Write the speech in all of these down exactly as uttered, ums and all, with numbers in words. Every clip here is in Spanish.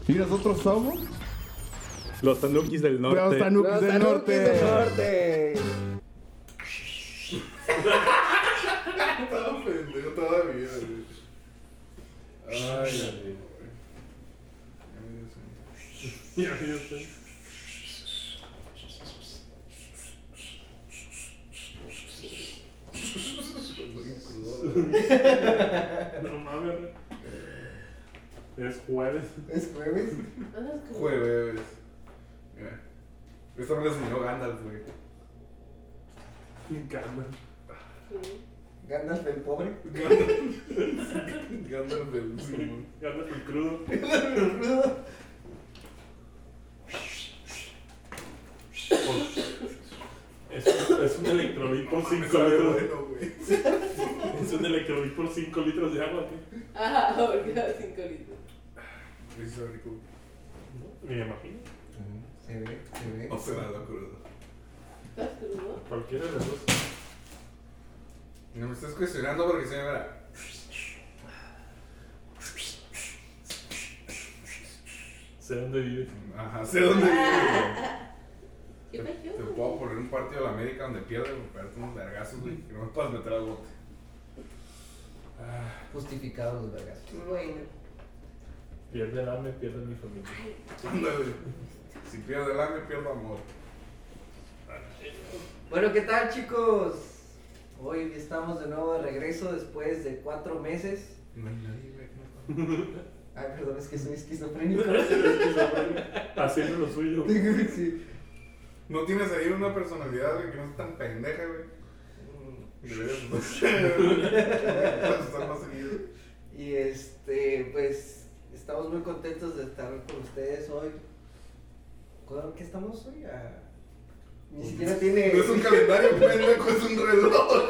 Y nosotros somos los Tanukis del Norte. Los Tanukis Los del Tanukis Norte. del Norte. Estaba pendejo todavía, güey. Ay, ay, Ya, ya sé. No mames. Es jueves. ¿Es jueves? Jueves. Mira. Esto me lo enseñó Gandalf, güey. Gandalf. ¿Gandalf el pobre? Gandalf del Simón. Gandalf el crudo. Es, es un electrolit por cinco Sabe litros. bueno, güey. Es un electrolit por cinco litros de agua, tío. Ajá, porque da cinco litros. Sí, sabe rico. Me imagino. Se ve, se ve. No será la cruda. ¿Estás crudo? Cualquiera de los dos. No me estás cuestionando porque se me verá. Sé dónde vives. Ajá, sé dónde vives. ¿Qué Te, pasó? te puedo poner un partido de la América donde pierdes o pegarte unos vergazos, güey. Que no me puedas meter al bote. Ah, Justificados los vergas. Bueno. Pierde el hambre, pierde mi familia. ándale. Si pierdo el hambre, pierdo amor. Bueno, ¿qué tal, chicos? Hoy estamos de nuevo de regreso después de cuatro meses. No hay nadie, güey. Ay, perdón, es que soy esquizofrénico. Haciendo lo suyo. Sí. No tienes ahí una personalidad, güey, que no es tan pendeja, güey. Deberías estar más seguido. Y este, pues, estamos muy contentos de estar con ustedes hoy. ¿Cuándo- ¿Qué estamos hoy? Ah, ni siquiera tiene. No es un calendario pendejo, es un reloj.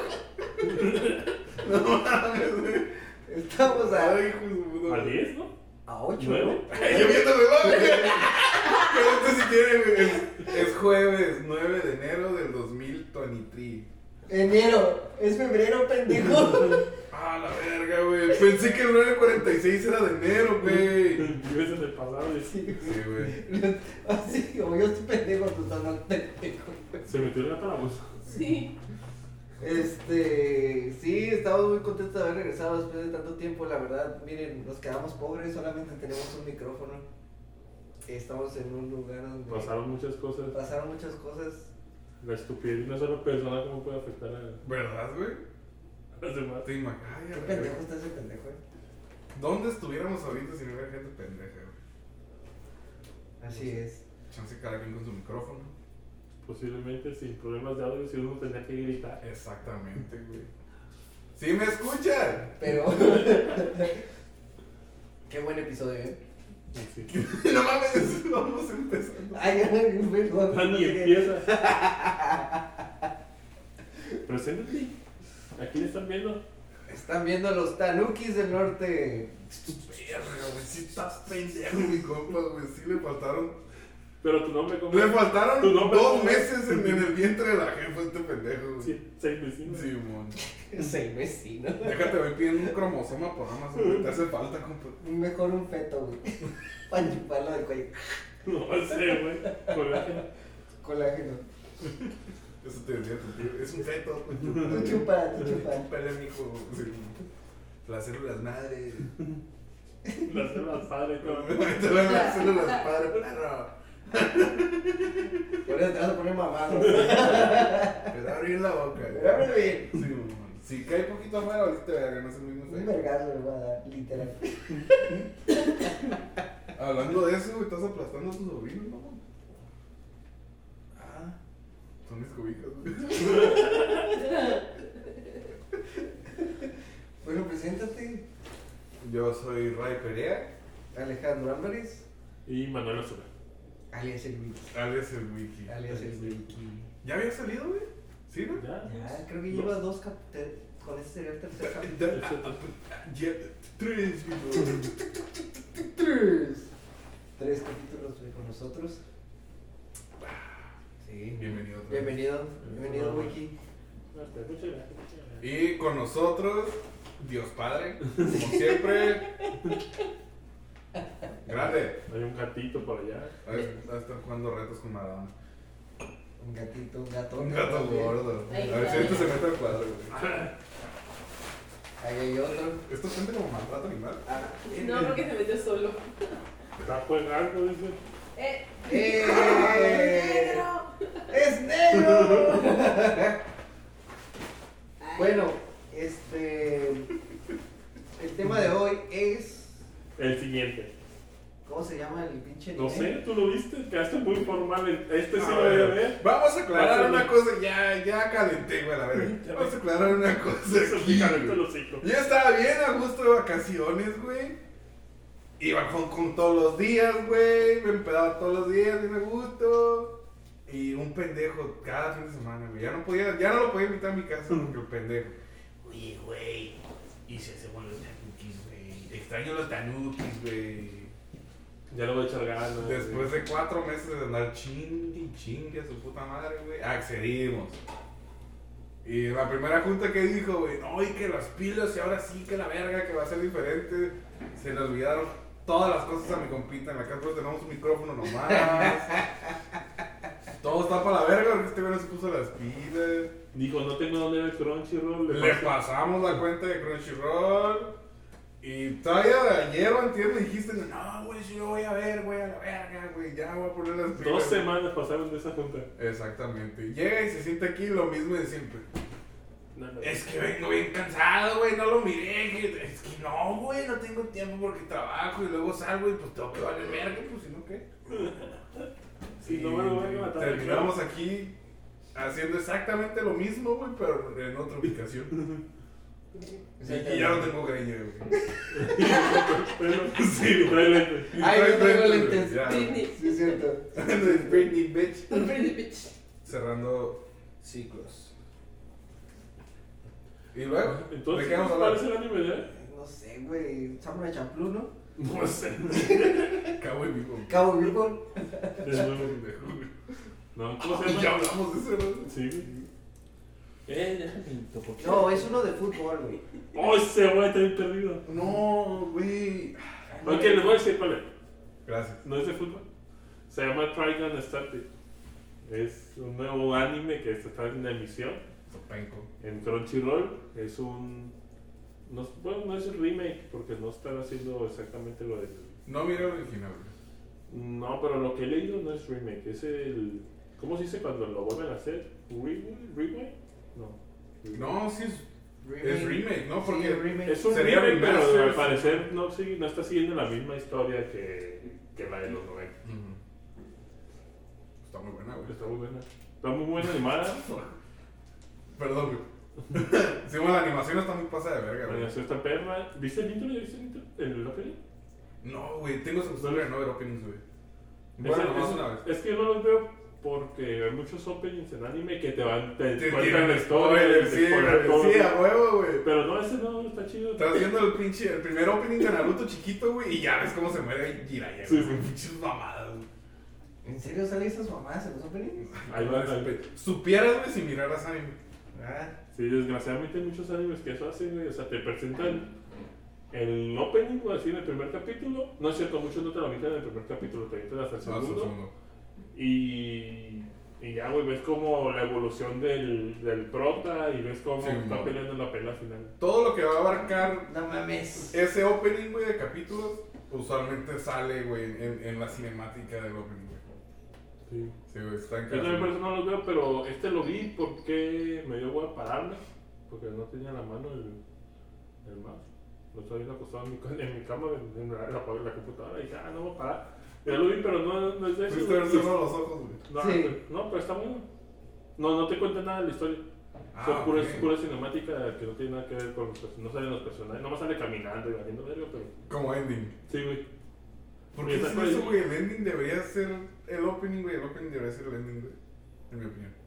No mames, güey. Estamos a, Ay, hijo de su puta ¿A madre. diez, no? a ocho. ¿Nueve? Ay, yo viendo el reloj, güey. Pero este si quiere, güey. Es, es jueves nueve de enero del dos mil veintitrés. Enero, es febrero, pendejo. Ah, la verga, güey. Pensé que el nueve cuarenta y seis era de enero, güey. Vives en el pasado y Sí, Sí, güey. así como yo estoy pendejo, tú estás más pendejo. se metió en la calaboza. Sí. Este, sí, estamos muy contentos de haber regresado después de tanto tiempo. La verdad, miren, nos quedamos pobres, solamente tenemos un micrófono. Estamos en un lugar donde Pasaron muchas cosas. pasaron muchas cosas. La estupidez de una sola persona, ¿cómo puede afectar a ¿Verdad, güey? a los demás? Te imaginas. Ay, a ¿Qué la pendejo verga. está ese pendejo, eh? ¿Dónde estuviéramos ahorita si no hubiera gente pendeja, güey? Así es. Chance cada quien con su micrófono. Posiblemente sin problemas de audio, si uno tendría que gritar. Exactamente, güey. ¡Sí me escuchan! Pero qué buen episodio, eh. Sí. No mames, vamos empezando. Ay, ay, perdón. Ah, ni empieza. Preséntate. Aquí le están viendo. Están viendo a los Tanukis del Norte. Verga, güey, sí estás pendejo, mi compa, güey. Sí le faltaron. Pero tu nombre, ¿cómo Le es? faltaron Tu nombre, dos ¿cómo es? meses en, en el vientre de la jefa este pendejo, güey. Sí, seis vecinos. Sí, mon. Seis vecinos. Déjate, voy pidiendo un cromosoma por Amazon, güey. Te hace falta, compa. Mejor un feto, güey. Para chuparlo del cuello. No sé, güey. Colágeno. Colágeno. Eso te decía tu tío. Es un feto. Tú chupa, tú chupa. Chúpale, mijo. Sí. Las células madre. Las células padre, cabrón. Te van las células padre, perro. Por eso te vas a poner mamado. Pero abrir la boca, Pero ábrelo bien. Sí, mon. Si cae poquito afuera, ahorita verga, no es el mismo Un efecto. vergazo le voy a dar, literal. Hablando de eso, güey, estás aplastando a tus sobrinos, ¿no? mon? Ah, son mis cobijas, güey. Bueno, preséntate. Yo soy Ray Perea, Alejandro Álvarez, Y Manuel Azura. alias el Wiki. alias el Wiki. Alias el Wiki. ¿Ya había salido, güey? ¿Sí, no? Ya. Ya, creo que lleva dos cap... te- Con este sería el tercer capítulo. Ya, tres, güey. Tres. Tres capítulos con nosotros. Sí. Bienvenido. otra vez. Bienvenido, bienvenido Wiki. Muchas gracias, muchas gracias. Y con nosotros, Dios Padre, como siempre. Gracias. Dale. Hay un gatito por allá. A ver, va a estar jugando retos con Maradona. Un gatito, un gato. Un gato gordo. Ahí A ver si está. este se mete al cuadro, güey. Ahí hay otro. ¿Esto cuenta como maltrato animal? Ah, No, porque se metió solo. Está jugando, dice. ¡Eh! ¡Eh! ¡Negro! ¡Es negro! Ay. Bueno, este. El tema de hoy es. El siguiente. ¿Cómo se llama el pinche No anime? sé, tú lo viste, quedaste muy formal. Este sí A lo voy a ver, ver. Vamos a aclarar Pásale. una cosa, ya, ya calenté, güey, a ver. Vamos a aclarar una cosa Eso aquí, sí, calentó güey. el hocico. Yo estaba bien a gusto de vacaciones, güey. Iba con, con todos los días, güey. Me empedaba todos los días, bien a gusto. Y un pendejo cada fin de semana, güey. Ya no podía, ya no lo podía invitar a mi casa porque el pendejo. Oye, güey. Y se hace con los tanukis, güey. Extraño los tanukis, güey. Ya le voy a echar ganas. Después de cuatro meses de andar chingue y chingue a su puta madre, güey, accedimos. Y en la primera junta que dijo, güey, no, y que las pilas y ahora sí que la verga, que va a ser diferente. Se le olvidaron todas las cosas a mi compita. En la casa pues tenemos un micrófono nomás. Todo está para la verga porque este güey no se puso las pilas. Dijo, no tengo dónde ver Crunchyroll. Le pasamos la cuenta de Crunchyroll. Y todavía ayer o antier me dijiste, no, güey, si yo voy a ver, güey, a la verga, güey, ya voy a poner las pilas. Dos semanas pasaron de esa junta. Exactamente. Llega y se siente aquí lo mismo de siempre. No, no. Es que vengo bien cansado, güey, no lo miré. que- Es que no, güey, no tengo tiempo porque trabajo y luego salgo y pues tengo que valer verga, pues si no, ¿qué? Sí, no me lo voy a matar. Terminamos aquí haciendo exactamente lo mismo, güey, pero en otra ubicación. Y, y ya no tengo greña, güey. Pero, Sí, trae lentes. Y Ay, yo traigo güey, lentes. ya. Britney. Sí, es cierto. Britney, bitch. Britney, bitch. Cerrando ciclos. Y luego, Entonces, ¿de qué vamos a ¿cuál hablar? es el anime de? No sé, güey. Samurai Champloo, ¿no? No sé. Cabo y vivo. Cabo Bebop. De nuevo. No, ¿cómo se Ya llama? hablamos de eso, ¿no? Sí, güey. Eh, déjame. No, es uno de fútbol, güey. Oh, ese güey está bien perdido. No, güey. Ok, les voy a decir cuál es. Gracias. No es de fútbol. Se llama Trigun Static. Es un nuevo anime que está en emisión Sopenco. en Crunchyroll. Es un. No, bueno, no es un remake porque no están haciendo exactamente lo del. No mira el original, güey. No, pero lo que he leído no es remake. Es el. ¿Cómo se dice cuando lo vuelven a hacer? ¿Remake? ¿Remake? No. No, sí es, es remake, ¿no? Sí, Porque remake. Es un Sería remake, pero remaster, al sí. parecer no, sigue- no está siguiendo la misma historia que, que la de los noventa. Ujú. Está muy buena, güey. Está muy buena. Está muy buena animada. Perdón, güey. Sí, bueno, la animación está muy pasada de verga, La güey. animación está perra. ¿Viste el intro? ¿Ya viste el intro? ¿El opening? No, güey, tengo esa costumbre de no ver openings, güey. Es, Bueno, nomás es- una vez. es que yo no los veo porque hay muchos openings en anime que te van, te, Te cuentan tiran la historia, spoiler, te sí, spoilan güey, todo. sí, a huevo, güey. Pero no, ese no, está chido. Estás viendo el pinche, el primer opening de Naruto chiquito, güey, y ya ves cómo se muere Jiraiya, Sí, güey. sí. Son pinches mamadas, güey. ¿En serio salen esas mamadas en los openings? Ahí va, ahí Supieras, güey, si miraras anime. Ah, Sí, desgraciadamente hay muchos animes que eso hacen, güey. O sea, te presentan el opening, güey, así en el primer capítulo. No es cierto, muchos no te lo avientan en el primer capítulo, te avientan hasta el No, segundo. segundo. Y, y ya, güey, ves como la evolución del, del prota y ves cómo Sí, está no. peleando en la pelea final. Todo lo que va a abarcar no mames. ese opening, güey, de capítulos, usualmente sale, güey, en, en la cinemática del opening, güey. Sí. Sí, güey, está en Yo también por casa. eso no los veo, pero este lo vi porque me dio huevo a pararme, porque no tenía a la mano el, el mouse. Lo estaba viendo acostado en mi, ca- en mi cama, en, en la, la, la computadora, y dije, ah, no voy a parar. Ya lo vi, pero no, no es de eso. Fuiste a ver güey. solo los ojos, güey. No, Sí. no, pero está bueno. No, no te cuenta nada de la historia. Ah, Son puras, ok. pura cinemática que no tiene nada que ver con los personajes. No salen los personajes, nomás sale caminando y valiendo verga, pero. Como ending. Sí, güey. ¿Por Y qué esa es cosa- eso, güey? El ending debería ser el opening, güey. El opening debería ser el ending, güey. En mi opinión.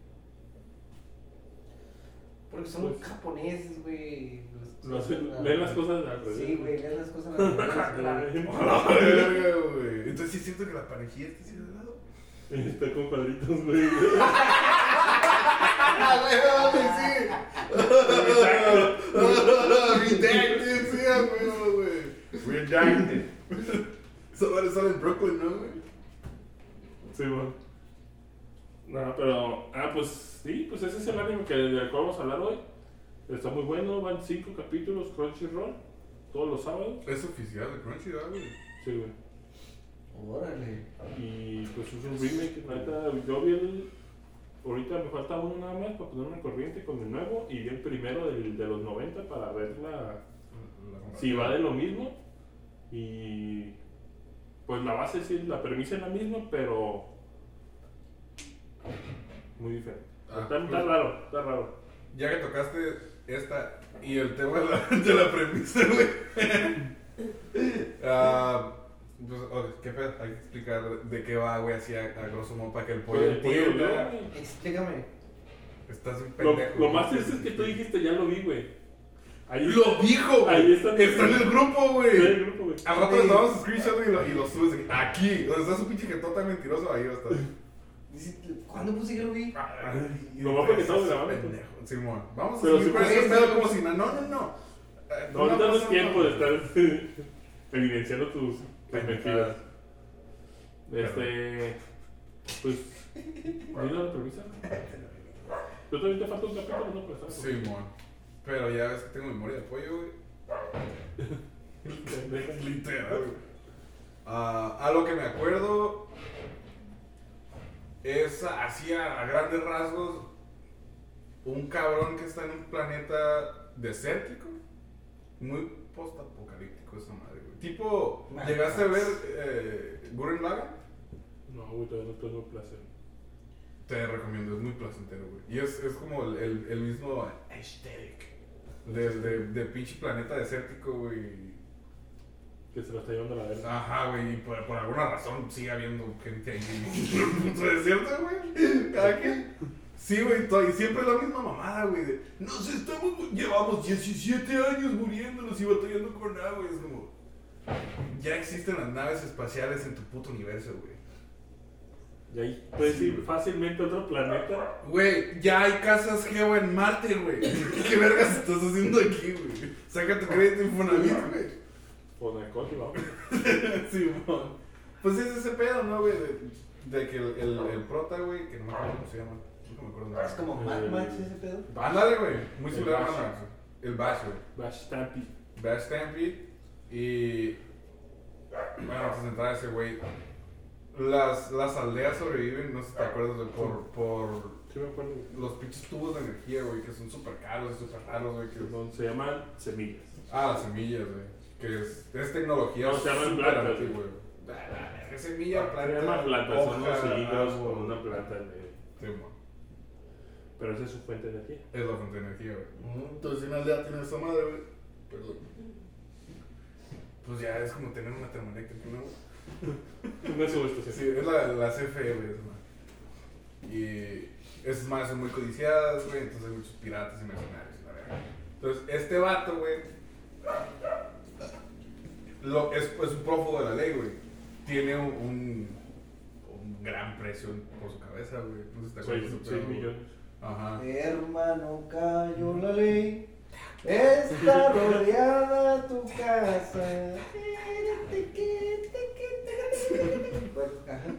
Porque son Pues- japoneses, güey. Los- No sé, los- leen las cosas al revés. Sí, güey, leen las cosas al revés. ¡A la verga, güey! Entonces sí siento que la parejilla está así de lado. Está con cuadritos, güey. ¡Ah, güey, sí! Redacted, sí, a huevo, güey. Redacted. Esa madre sale en Brooklyn, ¿no, güey? Sí, bueno. No, pero. Ah, pues sí, pues ese es el anime que, del cual vamos a hablar hoy. Está muy bueno, van cinco capítulos, Crunchyroll, todos los sábados. Es oficial de Crunchyroll, güey. Sí, güey. Órale. Y pues es un remake, la neta, yo vi el. Ahorita me falta uno nada más para ponerme en corriente con el nuevo y vi el primero del, de los noventa para ver la, si va de lo mismo. Y pues la base sí, la premisa es la misma, pero muy diferente. Ah, está, está pues, raro, está raro. Ya que tocaste esta y el tema de la, de la premisa, güey. Ah, pues, ok, ¿qué pedo? Hay que explicar de qué va, güey, así a, a grosso modo para que el pollo Pues, el pollo entienda. yo, Explícame. Estás un Lo, pendejo. lo güey. más triste es que tú dijiste, ya lo vi, güey. Ahí ¡Lo dijo, güey! Ahí está. Está en el grupo, está en güey. el grupo, güey. Al rato le damos screenshot y lo, y lo subes aquí. Donde está su pinche jetón tan mentiroso, ahí va a estar. Dice, ¿cuándo puse que lo vi? Ay, Nomás porque estamos ese grabando. pendejo. Simón, vamos a Pero seguir si con puedes- ese pedo como si no, no, no, no. Eh, No, ahorita no es pasa tiempo de nada. estar evidenciando tus, tus mentiras. Este. Pues. ¿Mira la premisa? Tú todavía te falta un capítulo, ¿no? Pues, ¿sabes? Simón. Pero ya ves que tengo memoria de pollo, güey. Literal, güey. Ah, a lo que me acuerdo es así a, a grandes rasgos un cabrón que está en un planeta desértico, muy post-apocalíptico esa madre, güey. Tipo, Mad ¿llegaste a Max. ver eh, Gurren Lagann? No, güey, todavía no tengo placer. Te recomiendo, es muy placentero, güey. Y es, es como el, el, el mismo aesthetic de, de, de pinche planeta desértico, güey. Que se la está llevando a la verga. Ajá, güey, y por, por alguna razón sigue habiendo gente ahí en el puto desierto, güey. Cada quien. Sí, güey, to- y siempre es la misma mamada, güey. de, Nos estamos, llevamos diecisiete años muriéndonos y batallando con agua. Y es como, ya existen las naves espaciales en tu puto universo, güey. Y ahí puedes ir fácilmente a otro planeta. Güey, ya hay casas Geo en Marte, güey. ¿Qué vergas estás haciendo aquí, güey? Saca tu crédito Infonavit, güey. O en el coche, vamos. Sí, mon. Pues es ese pedo, ¿no, güey? De, de que el, el, el prota, güey, que no me acuerdo cómo se llama. No me acuerdo nada. Es como Mad Eh, Max ese pedo. Ándale, güey. Muy El similar a Bash. Mad Max. El Bash, güey. Bash Stampede. Bash Stampede. Y. Bueno, antes de entrar a ese güey. Las, las aldeas sobreviven, no sé si te acuerdas, güey, por, por Sí, me acuerdo. güey. los pinches tubos de energía, güey, que son súper caros y súper raros, güey. que- Perdón, se llaman semillas. Ah, las semillas, güey. Que es, es tecnología. No, se llaman súper plantas, antigua, güey. güey. Ah, la verga, semilla, planta. Se llaman plantas, son unos hoja, higos árbol. con una planta de. Sí, mo. Pero esa es su fuente de energía. Es la fuente de energía, güey. Ujú. Entonces, si una aldea tiene esa madre, güey. Perdón. Pues ya es como tener una termoeléctrica, ¿no? Una subestación. Sí, es la, la C F E, güey, esa madre. Y esas madres son muy codiciadas, güey. Entonces hay muchos piratas y mercenarios y la verga. Entonces, este vato, güey. Lo, es, es un prófugo de la ley, güey. Tiene un, un, un gran precio por su cabeza, güey. No sé si te acuerdas de ese seis pedo, güey. millones. Ajá. Hermano, cayó la ley. Está rodeada tu casa. Bueno, ajá.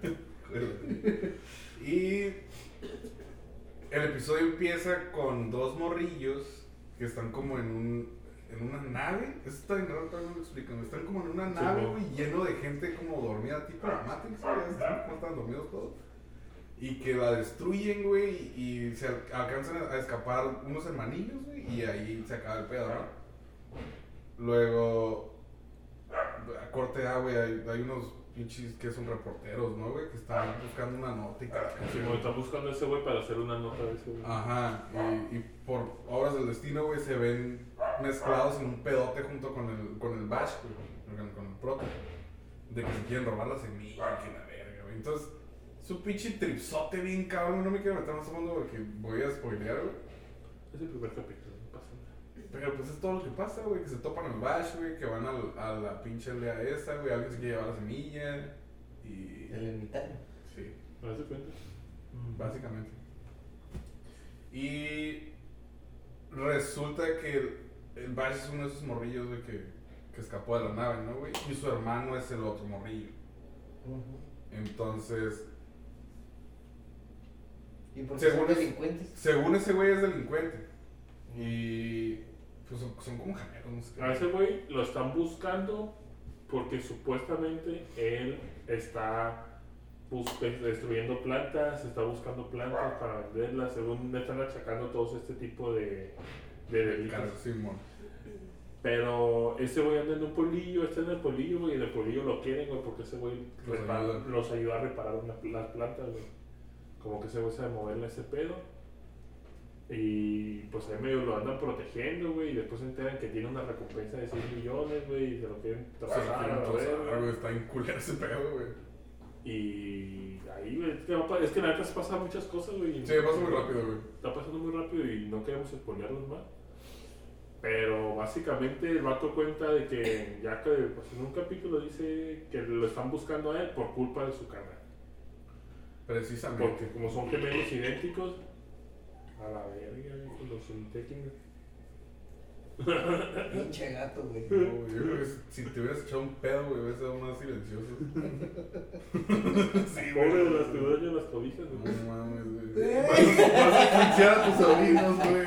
Y el episodio empieza con dos morrillos que están como en un en una nave. Eso está bien raro, todavía no lo explican. Están como en una Sí, nave, ¿no? güey, lleno de gente como dormida, tipo la Matrix, güey. Ya están como están dormidos todos. Y que la destruyen, güey, y se al- alcanzan a escapar unos hermanillos, güey, y ahí se acaba el pedo, ¿no? Luego, a corte A, güey, hay, hay unos pinches que son reporteros, ¿no, güey? Que están buscando una nota y cada Sí, como están buscando a ese güey para hacer una nota de ese güey. Ajá, y, y por obras del destino, güey, se ven mezclados en un pedote junto con el, con el Bash, güey, con, con el prota. De que se quieren robar la semilla, que la verga, güey. Entonces, su pinche tripsote bien cabrón, no me quiero meter más a fondo porque voy a spoilear, güey. Es el primer capítulo, no pasa nada. Pero pues es todo lo que pasa, güey, que se topan el Bash, güey, que van al, a la pinche aldea esa, güey, alguien se quiere llevar la semilla y... El ermitaño. Sí. ¿Me das cuenta? Básicamente. Y resulta que el, el Bash es uno de esos morrillos, güey, que que escapó de la nave, ¿no, güey? Y su hermano es el otro morrillo. Ujú. Entonces, ¿Y por qué son Según es- delincuentes? según ese güey es delincuente. Y pues son, son como janeros, no sé qué. A ese güey lo están buscando porque supuestamente él está bus- destruyendo plantas, está buscando plantas para venderlas, según le están achacando todos este tipo de, de delitos. Carlos Simón. Pero ese güey anda en un polillo, está en el polillo, güey, y en el polillo lo quieren, güey, porque ese güey Los repara- ayuda. los ayuda a reparar una- las plantas, güey. Como que ese güey sabe moverle ese pedo. Y pues ahí medio lo andan protegiendo, güey, y después se enteran que tiene una recompensa de seis millones, güey, y se lo quieren Se lo trasladar quieren a la trozar, verga. güey, está en culero ese pedo, güey. Y ahí, güey, es que, va pa- es que la neta se pasan muchas cosas, güey. y- Sí, pasa muy rápido, güey. Está pasando muy rápido y no queremos spoilearlos más. Pero básicamente el vato cuenta de que ya que pues, en un capítulo dice que lo están buscando a él por culpa de su carnal. Precisamente. Porque como son gemelos idénticos, a la verga, con los sintéticos. Pinche gato, güey. No, güey, yo creo que si te hubieras echado un pedo, güey, hubieras sido más silencioso. Sí, Pobre de las que dueñan las cobijas, No güey. mames, güey. Vas a asfixiar a tus sobrinos, güey.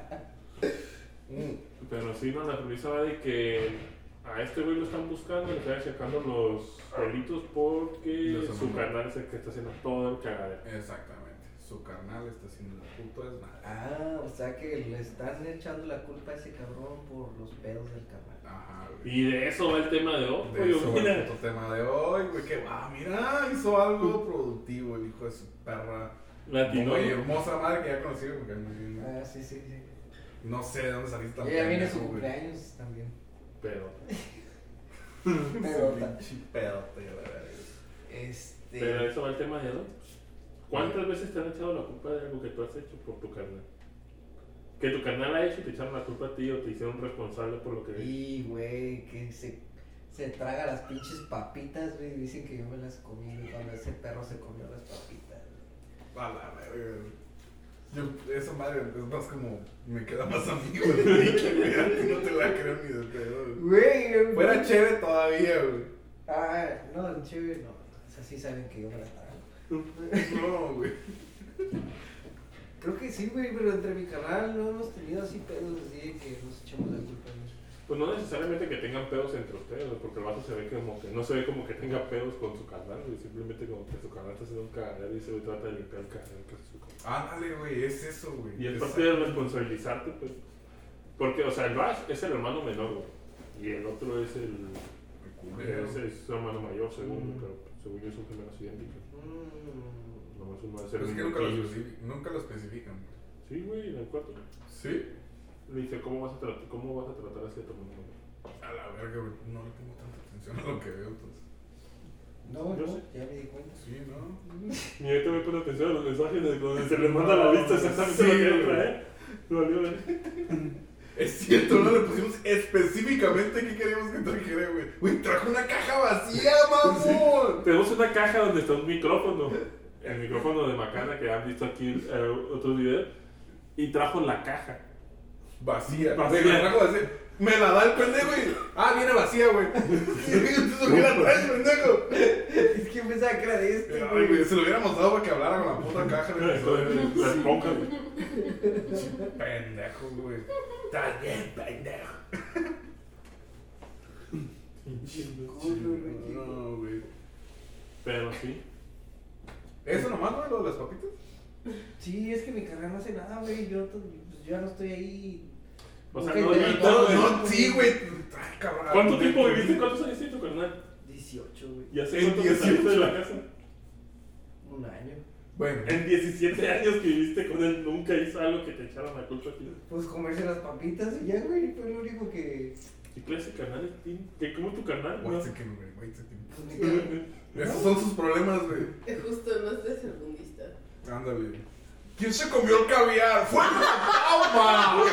Mm. Pero sí, no, la premisa va de que a este güey lo están buscando, le están checando los delitos porque Los su hermanos. carnal es el que está haciendo todo el cagadero. Exactamente. Su carnal está haciendo el puto desmadre. Ah, o sea que le están echando la culpa a ese cabrón por los pedos del carnal. Ajá, güey. Y de eso va el tema de hoy, De güey, eso va mira. el puto tema de hoy, güey. Que va, mira, hizo algo productivo el hijo de su perra. Latino. Muy hermosa madre que ya conocí, porque a mí no- Ah, sí, sí, sí. no sé de dónde saliste tan Ella viene su pendejo, güey. cumpleaños también. Pero, Pero, Su pinche pedote, la verdad. este. pero eso va el tema de hoy. ¿Cuántas veces te han echado la culpa de algo que tú has hecho por tu carnal? Que tu carnal ha hecho y te echaron la culpa a ti o te hicieron responsable por lo que hizo. Y, güey, que se, se traga las pinches papitas, güey. Dicen que yo me las comí güey, cuando ese perro se comió las papitas. A la verga. Yo, esa madre es más como. Me queda más amigo de Mickey, güey. A ti no te la creo ni de pedo. güey. Güey, Fuera chévere todavía, güey. Ah, no, en chévere no. O sea, sí saben que yo me las trago. No, güey. Creo que sí, güey, pero entre mi canal no hemos tenido así pedos así de que nos echamos la culpa. ¿No? Pues no necesariamente que tengan pedos entre ustedes, güey, porque el vato se ve como que no se ve como que tenga pedos con su carnal, güey, simplemente como que su carnal está haciendo un cagadero y se trata de limpiar el cagadero que hace su carnal. Ándale, güey, es eso, güey. Y es Exacto. parte de responsabilizarte, pues. Porque, o sea, el Bash es el hermano menor, güey. Y el otro es el. El culero. Es, es su hermano mayor, según, Mm. pero según yo son gemelos idénticos. Mm. Nomás uno va a ser Pero es un que nunca lo, loquillo. especific- nunca lo especifican, güey. Sí, güey, en el cuarto. ¿Sí? Le dice, ¿cómo vas a, tratar, cómo vas a tratar así a tu hermano menor? A la verga, güey. No le tengo tanta atención a lo que veo, entonces. No, Yo no, sé. ya me di cuenta. Sí, ¿no? Ni ahorita me pone atención a los mensajes de donde se les manda la lista exactamente Sí, lo que güey. trae. Me valió ver. Es cierto, no le pusimos específicamente qué queríamos que trajera, güey. Güey, trajo una caja vacía, mamón. Tenemos una caja donde está un micrófono. El micrófono de Macana que han visto aquí en otros videos. Y trajo la caja. Vacía. Vacía. Güey, la trajo vacía. Me la da el pendejo y. Ah, viene vacía, güey. Entonces, ¿por qué la traes, pendejo? Es que pensaba que era de este, Ay, güey. güey, se lo hubiéramos dado para que hablara con la puta caja de Esto de la esponja, güey. Pendejo, güey. Está bien, pendejo. Culo, güey. No, güey. Pero sí. ¿Eso nomás, güey, lo de las papitas? Sí, es que mi carnal no hace nada, güey. Yo, to- pues, yo ya no estoy ahí. O sea, Nunca no, intenté no, todo, no, No, sí, güey. Ay, cabrón. ¿Cuánto tiempo viviste? ¿Cuántos años tiene tu carnal? dieciocho, güey. ¿Y hace En cuánto te saliste de la dieciocho. casa? Un año. Bueno, En diecisiete años que viviste con él, nunca hizo algo que te echaran la culpa a ti. Pues comerse las papitas y ya, güey. Fue lo único que. ¿Qué clase de canal es ti? ¿Qué, ¿Cómo es tu canal? wait No. a second, güey, wait a second. Pues mi carnal. Esos son sus problemas, güey. Es justo, no es de segundista. Ándale. ¿Quién se comió el caviar? ¡Fue la palma!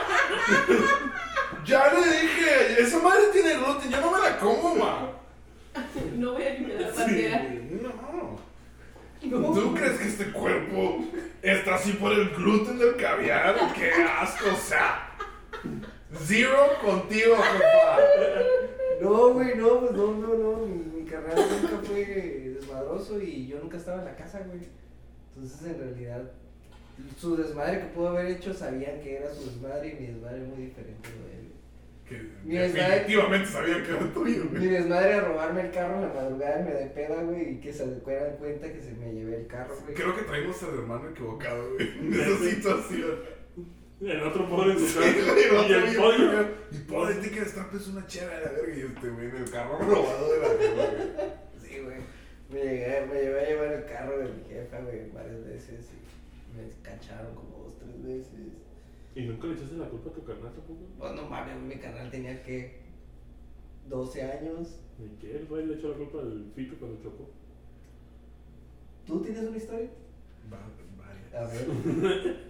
Ya le dije, esa madre tiene gluten, yo no me la como, ma. No voy a limpiar la Sí, bandera. güey, no. No. ¿Tú crees que este cuerpo está así por el gluten del caviar? ¡Qué asco! O sea, zero contigo, jefa. No, güey, no, pues no, no, no. Mi, mi carnal nunca fue desmadroso y yo nunca estaba en la casa, güey. Entonces, en realidad, su desmadre que pudo haber hecho sabían que era su desmadre y mi desmadre es muy diferente de él. Que Mi definitivamente sabían que era tuyo, Mi güey. desmadre era robarme el carro en la madrugada y me de peda, güey, y que se dieran cuenta que se me llevé el carro, güey. Creo que traemos al hermano equivocado, güey, en esa situación. El otro pobre en su Sí, casa. güey, el Y otro el bien pollo. feo. Y pobre ti que destapes una chela de la verga y este güey en el carro robado de la verga, güey. Sí, güey. Me, llegué, me llevé a llevar el carro de mi jefa, güey, varias veces y me cacharon como dos, tres veces. ¿Y nunca le echaste la culpa a tu carnal tampoco? Oh, no mames, mi canal tenía que doce años. Ni que él, güey, le echó la culpa al Fito cuando chocó. ¿Tú tienes una historia? Va- A varias. ver.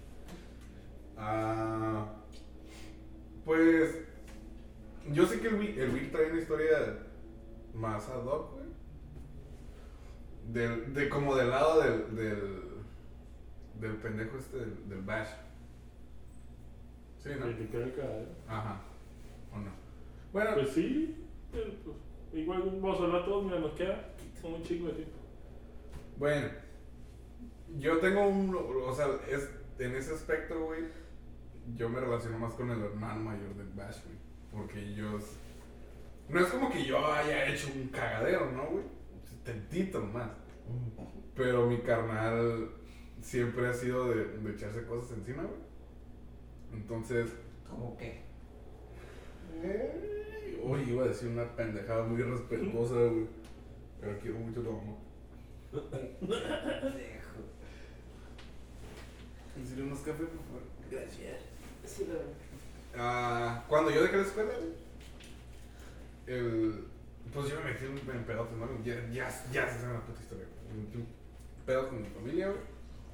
Ah, pues yo sé que el Vic, el Vic trae una historia más ad hoc, güey. Del, de como del lado del, del, del pendejo este del, del Bash. Sí, ¿no? El que queda el cadáver. Ajá. ¿O no? Bueno, Pues sí, pero pues, igual vamos a hablar todos, mira, nos queda un chingo de tiempo. bueno. Yo tengo un, o sea, es, en ese aspecto, güey, yo me relaciono más con el hermano mayor del Bash, güey. Porque ellos, no es como que yo haya hecho un cagadero, ¿no, güey? Tantito nomás. Pero mi carnal siempre ha sido de, de echarse cosas encima, güey. Entonces, ¿Cómo qué? uy, iba a decir una pendejada muy respetuosa, güey. Pero quiero mucho a tu mamá. Pendejo. ¿Quieres unos cafés, por favor? Gracias. Sí, lo Ah, cuando yo dejé la escuela, güey, el, pues yo me metí en, en pedotes, ¿no? Ya, ya, ya se sabe la puta historia, güey. Me metí en pedos con mi familia, güey.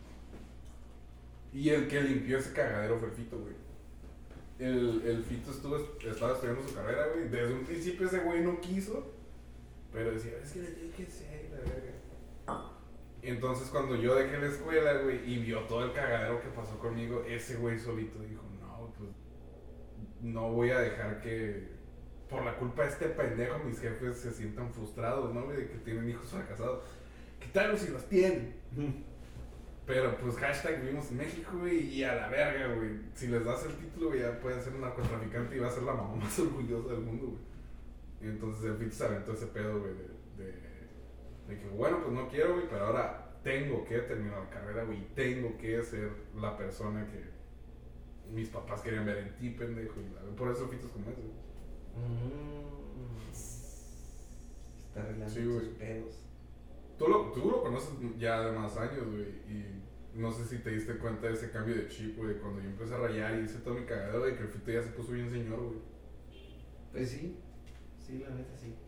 Y el que limpió ese cagadero fue el Fito, güey. El, el Fito estuvo, estaba estudiando su carrera, güey. Desde un principio ese güey no quiso, pero decía, es que le tengo que hacer, la verga. Entonces cuando yo dejé la escuela, güey, y vio todo el cagadero que pasó conmigo, ese güey solito dijo, no, pues no voy a dejar que por la culpa de este pendejo mis jefes se sientan frustrados, ¿no, güey? De que tienen hijos fracasados. ¿Qué tal si los tienen? Pero pues hashtag vivimos en México, güey, y a la verga, güey. Si les das el título, güey, ya puede ser un narcotraficante y va a ser la mamá más orgullosa del mundo, güey. Y entonces el Fito se aventó ese pedo, güey, de, de, de que, bueno, pues no quiero, güey, pero ahora tengo que terminar la carrera, güey, y tengo que ser la persona que mis papás querían ver en ti, pendejo. Y por eso el Fito es como eso, güey. Mm. Está arreglando Sí, güey. tus pedos. Tú lo, tú lo conoces ya de más años, güey, y no sé si te diste cuenta de ese cambio de chip, güey, cuando yo empecé a rayar y hice todo mi cagadero, de que el Fito ya se puso bien señor, güey. Pues sí. Sí, la neta sí.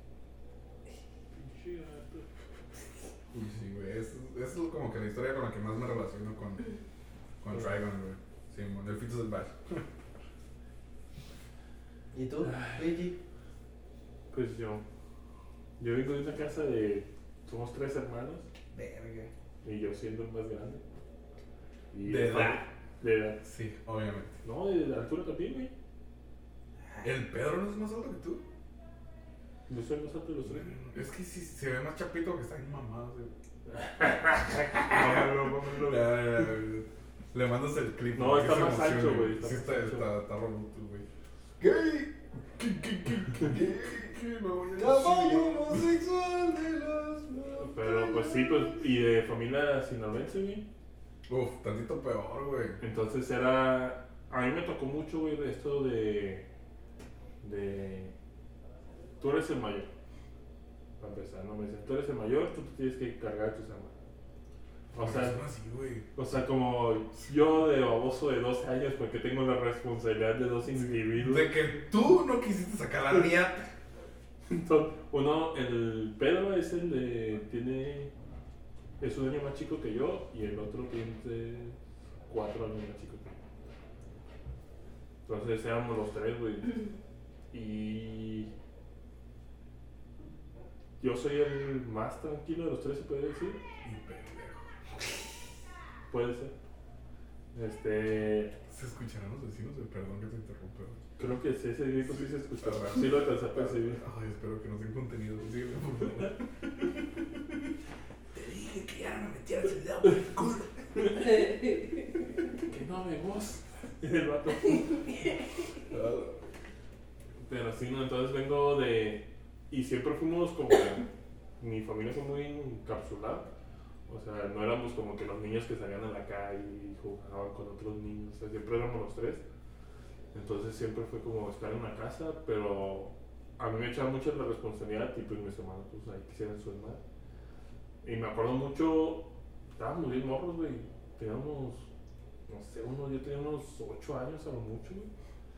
Y sí, güey, eso, eso es como que la historia con la que más me relaciono con, con Trigon, güey. Sí, mon, el Fito es el Bash. ¿Y tú, Luigi? Pues yo, yo vengo de una casa de, somos tres hermanos Verga. y yo siendo el más grande. Y ¿De edad? De edad. Sí, obviamente. No, de altura también, güey. ¿El Pedro no es más alto que tú? Yo soy el más alto de los tres. Es que sí, se ve más chapito que está bien mamado, güey. No, no, no, no. Ya, ya, ya, ya. Le mandas el clip. No, güey, está que se más emocione, ancho, güey, está Sí, más está, ancho. está, está robusto, güey. ¿Qué? ¿Qué, qué, qué, qué, qué, qué? Me voy a Caballo decir. homosexual de las montañas. Pero pues sí, pues, y de familia sinaloense, güey. Uf, tantito peor, güey. Entonces era, a mí me tocó mucho, güey, de esto de, de, tú eres el mayor. Para empezar, no me dicen, tú eres el mayor, tú te tienes que cargar tus armas. O ¿Por qué sea, son así, güey? o sea, como yo de baboso de doce años, porque tengo la responsabilidad de dos individuos. De que tú no quisiste sacar la riata. Entonces, uno, el Pedro es el de, tiene, es un año más chico que yo, y el otro tiene cuatro años más chico que yo. Entonces éramos los tres, güey. Y yo soy el más tranquilo de los tres, se puede decir. Y pendejo. Puede ser. Este. ¿Se escucharán los vecinos? Perdón que te interrumpa. Creo que sí, ese grito sí se escuchaba. Sí lo alcancé a percibir. Ay, espero que nos den contenido. Sígueme, por favor. Te dije que ya no me metieras el dedo por el culo. Que no me vos. El vato. Pero sí, no, entonces vengo de. Y siempre fuimos como. Mi familia fue muy encapsulada. O sea, no éramos como que los niños que salían a la calle y jugaban con otros niños. O sea, siempre éramos los tres. Entonces siempre fue como estar en la casa, pero a mí me echaba mucho la responsabilidad y pues mis hermanos pues ahí quisieran su hermano. Y me acuerdo mucho, estábamos bien morros, güey. Teníamos, no sé, uno, yo tenía unos ocho años a lo mucho, güey.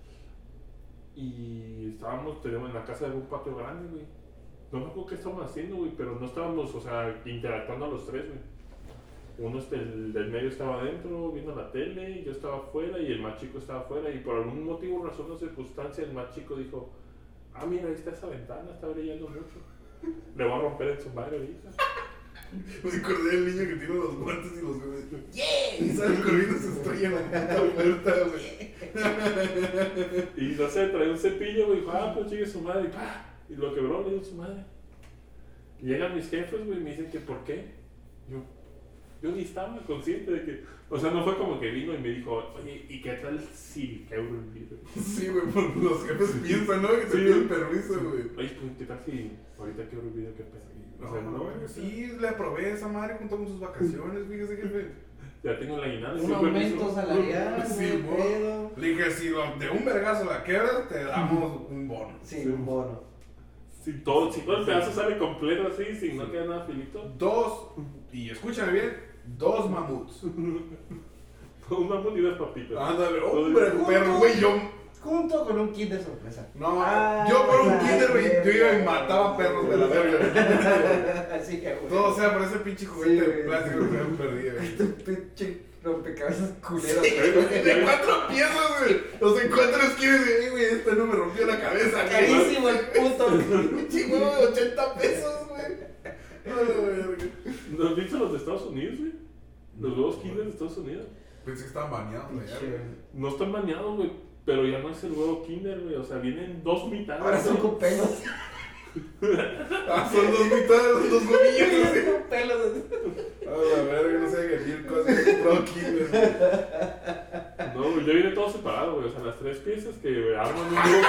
Y estábamos, teníamos en la casa de un patio grande, güey. No me acuerdo qué estábamos haciendo, güey, pero no estábamos, o sea, interactuando a los tres, güey. Uno este, el del medio estaba adentro viendo la tele, yo estaba afuera y el más chico estaba afuera. Y por algún motivo, razón o circunstancia, el más chico dijo: ah, mira, ahí está esa ventana, está brillando mucho. Le voy a romper en su madre ahorita. Me acordé del niño que tiene los guantes y los bebés. ¡Yeah! Y sale corriendo, se estrella en la puerta, güey. Y no sé, trae un cepillo, güey, dijo: ah, pues llegue su madre. Y, ¡pah! Y lo quebró, le dio su madre. Y llegan mis jefes, güey, y me dicen que ¿por qué? Yo, yo ni estaba consciente de que. O sea, no fue como que vino y me dijo: oye, ¿y qué tal si quebro el vidrio? Sí, güey, pues los jefes piensan, ¿no? Que te Sí, piden permiso, güey. Oye, pues, ¿qué tal si ahorita quebro el vidrio? ¿Qué pasa? O No, sea, no, no, güey, sí, le aprobé esa madre junto con sus vacaciones, fíjese, jefe. ya tengo la aguinaldo. Un sí, aumento permiso. salarial, Sí, no hay mo. pedo. Le dije, si lo- de un vergazo la quebras, te damos un bono. Sí, un bono. Si todo, si todo el pedazo sale completo así, si no queda nada filito. Dos, y escúchame bien, dos mamuts. Un mamut y dos papitas. Ándale, hombre, perro, güey, yo... Junto con un kit de sorpresa. No, Ah, yo por un la kinder, güey, yo iba y verga. mataba perros de la verga. Así que, güey. Todo sea por ese pinche juguete Sí, de güey, plástico sí. que me perdí, güey. Este pinche rompecabezas culero. De cuatro piezas, güey. Los encuentro esquives y, güey, este no me rompió la cabeza, güey. Carísimo el puto. Pinche huevo de ochenta pesos, güey. No, no, güey. ¿No has visto los de Estados Unidos, güey? Los huevos Kinder de Estados Unidos. Pensé que estaban baneados, güey. No están bañados, güey. Pero ya no es el huevo Kinder, güey. O sea, vienen dos mitades. Ahora son güey. con pelos. Ah, son dos mitades, son dos huevillos, así. Con pelos. A la verga, no sé qué decir cosas. Pro kinder. No, güey, ya viene todo separado, güey. O sea, las tres piezas que arman un huevo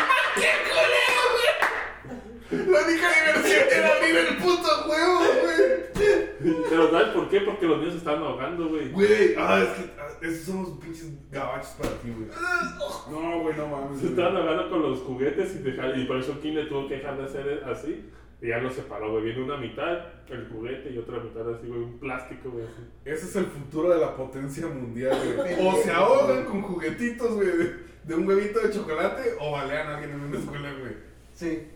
La única diversión era abrir el puto huevo, güey. Kinder. Pero ¿sabes por qué? Porque los niños se estaban ahogando, güey. Güey, ah, es que ah, esos son los pinches gabachos para ti, güey. No, güey, no mames. Se güey. estaban ahogando con los juguetes y, dejar, y por eso Kinder tuvo que dejar de hacer así. Y ya lo separó, güey. Viene una mitad, el juguete, y otra mitad así, güey. Un plástico, güey. Así. Ese es el futuro de la potencia mundial, güey. O se ahogan con juguetitos, güey, de, de un huevito de chocolate, o balean a alguien en una escuela, güey. Sí.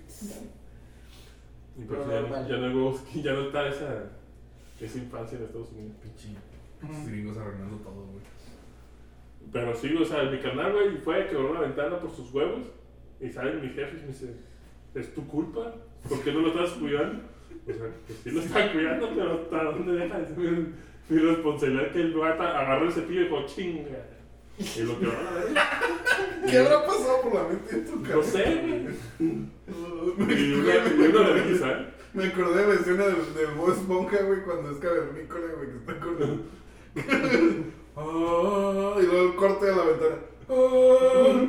Y por Pero eso ya, normal. ya no hay huevos, ya no está esa, esa infancia en Estados Unidos. Pinche. Pinches gringos arruinando todo, güey. Pero sí, o sea, mi carnal, güey, fue, quebró la ventana por sus huevos. Y salen mis jefes y me dicen: ¿es tu culpa? ¿Por qué no lo estás cuidando? O sea, que sí lo están cuidando, pero ¿hasta dónde deja de ser mi, mi responsabilidad? Que el vato agarró el cepillo y dijo: chinga. Y lo quebró a la verga. ¿Qué habrá pasado por la mente de tu cara? No sé, güey. Y una, y una de risa, ¿eh? Me acordé de la escena del, del Bob Esponja, güey, cuando es cavernícola, güey, que está con el... Ah, y luego el corte de la ventana. Ah,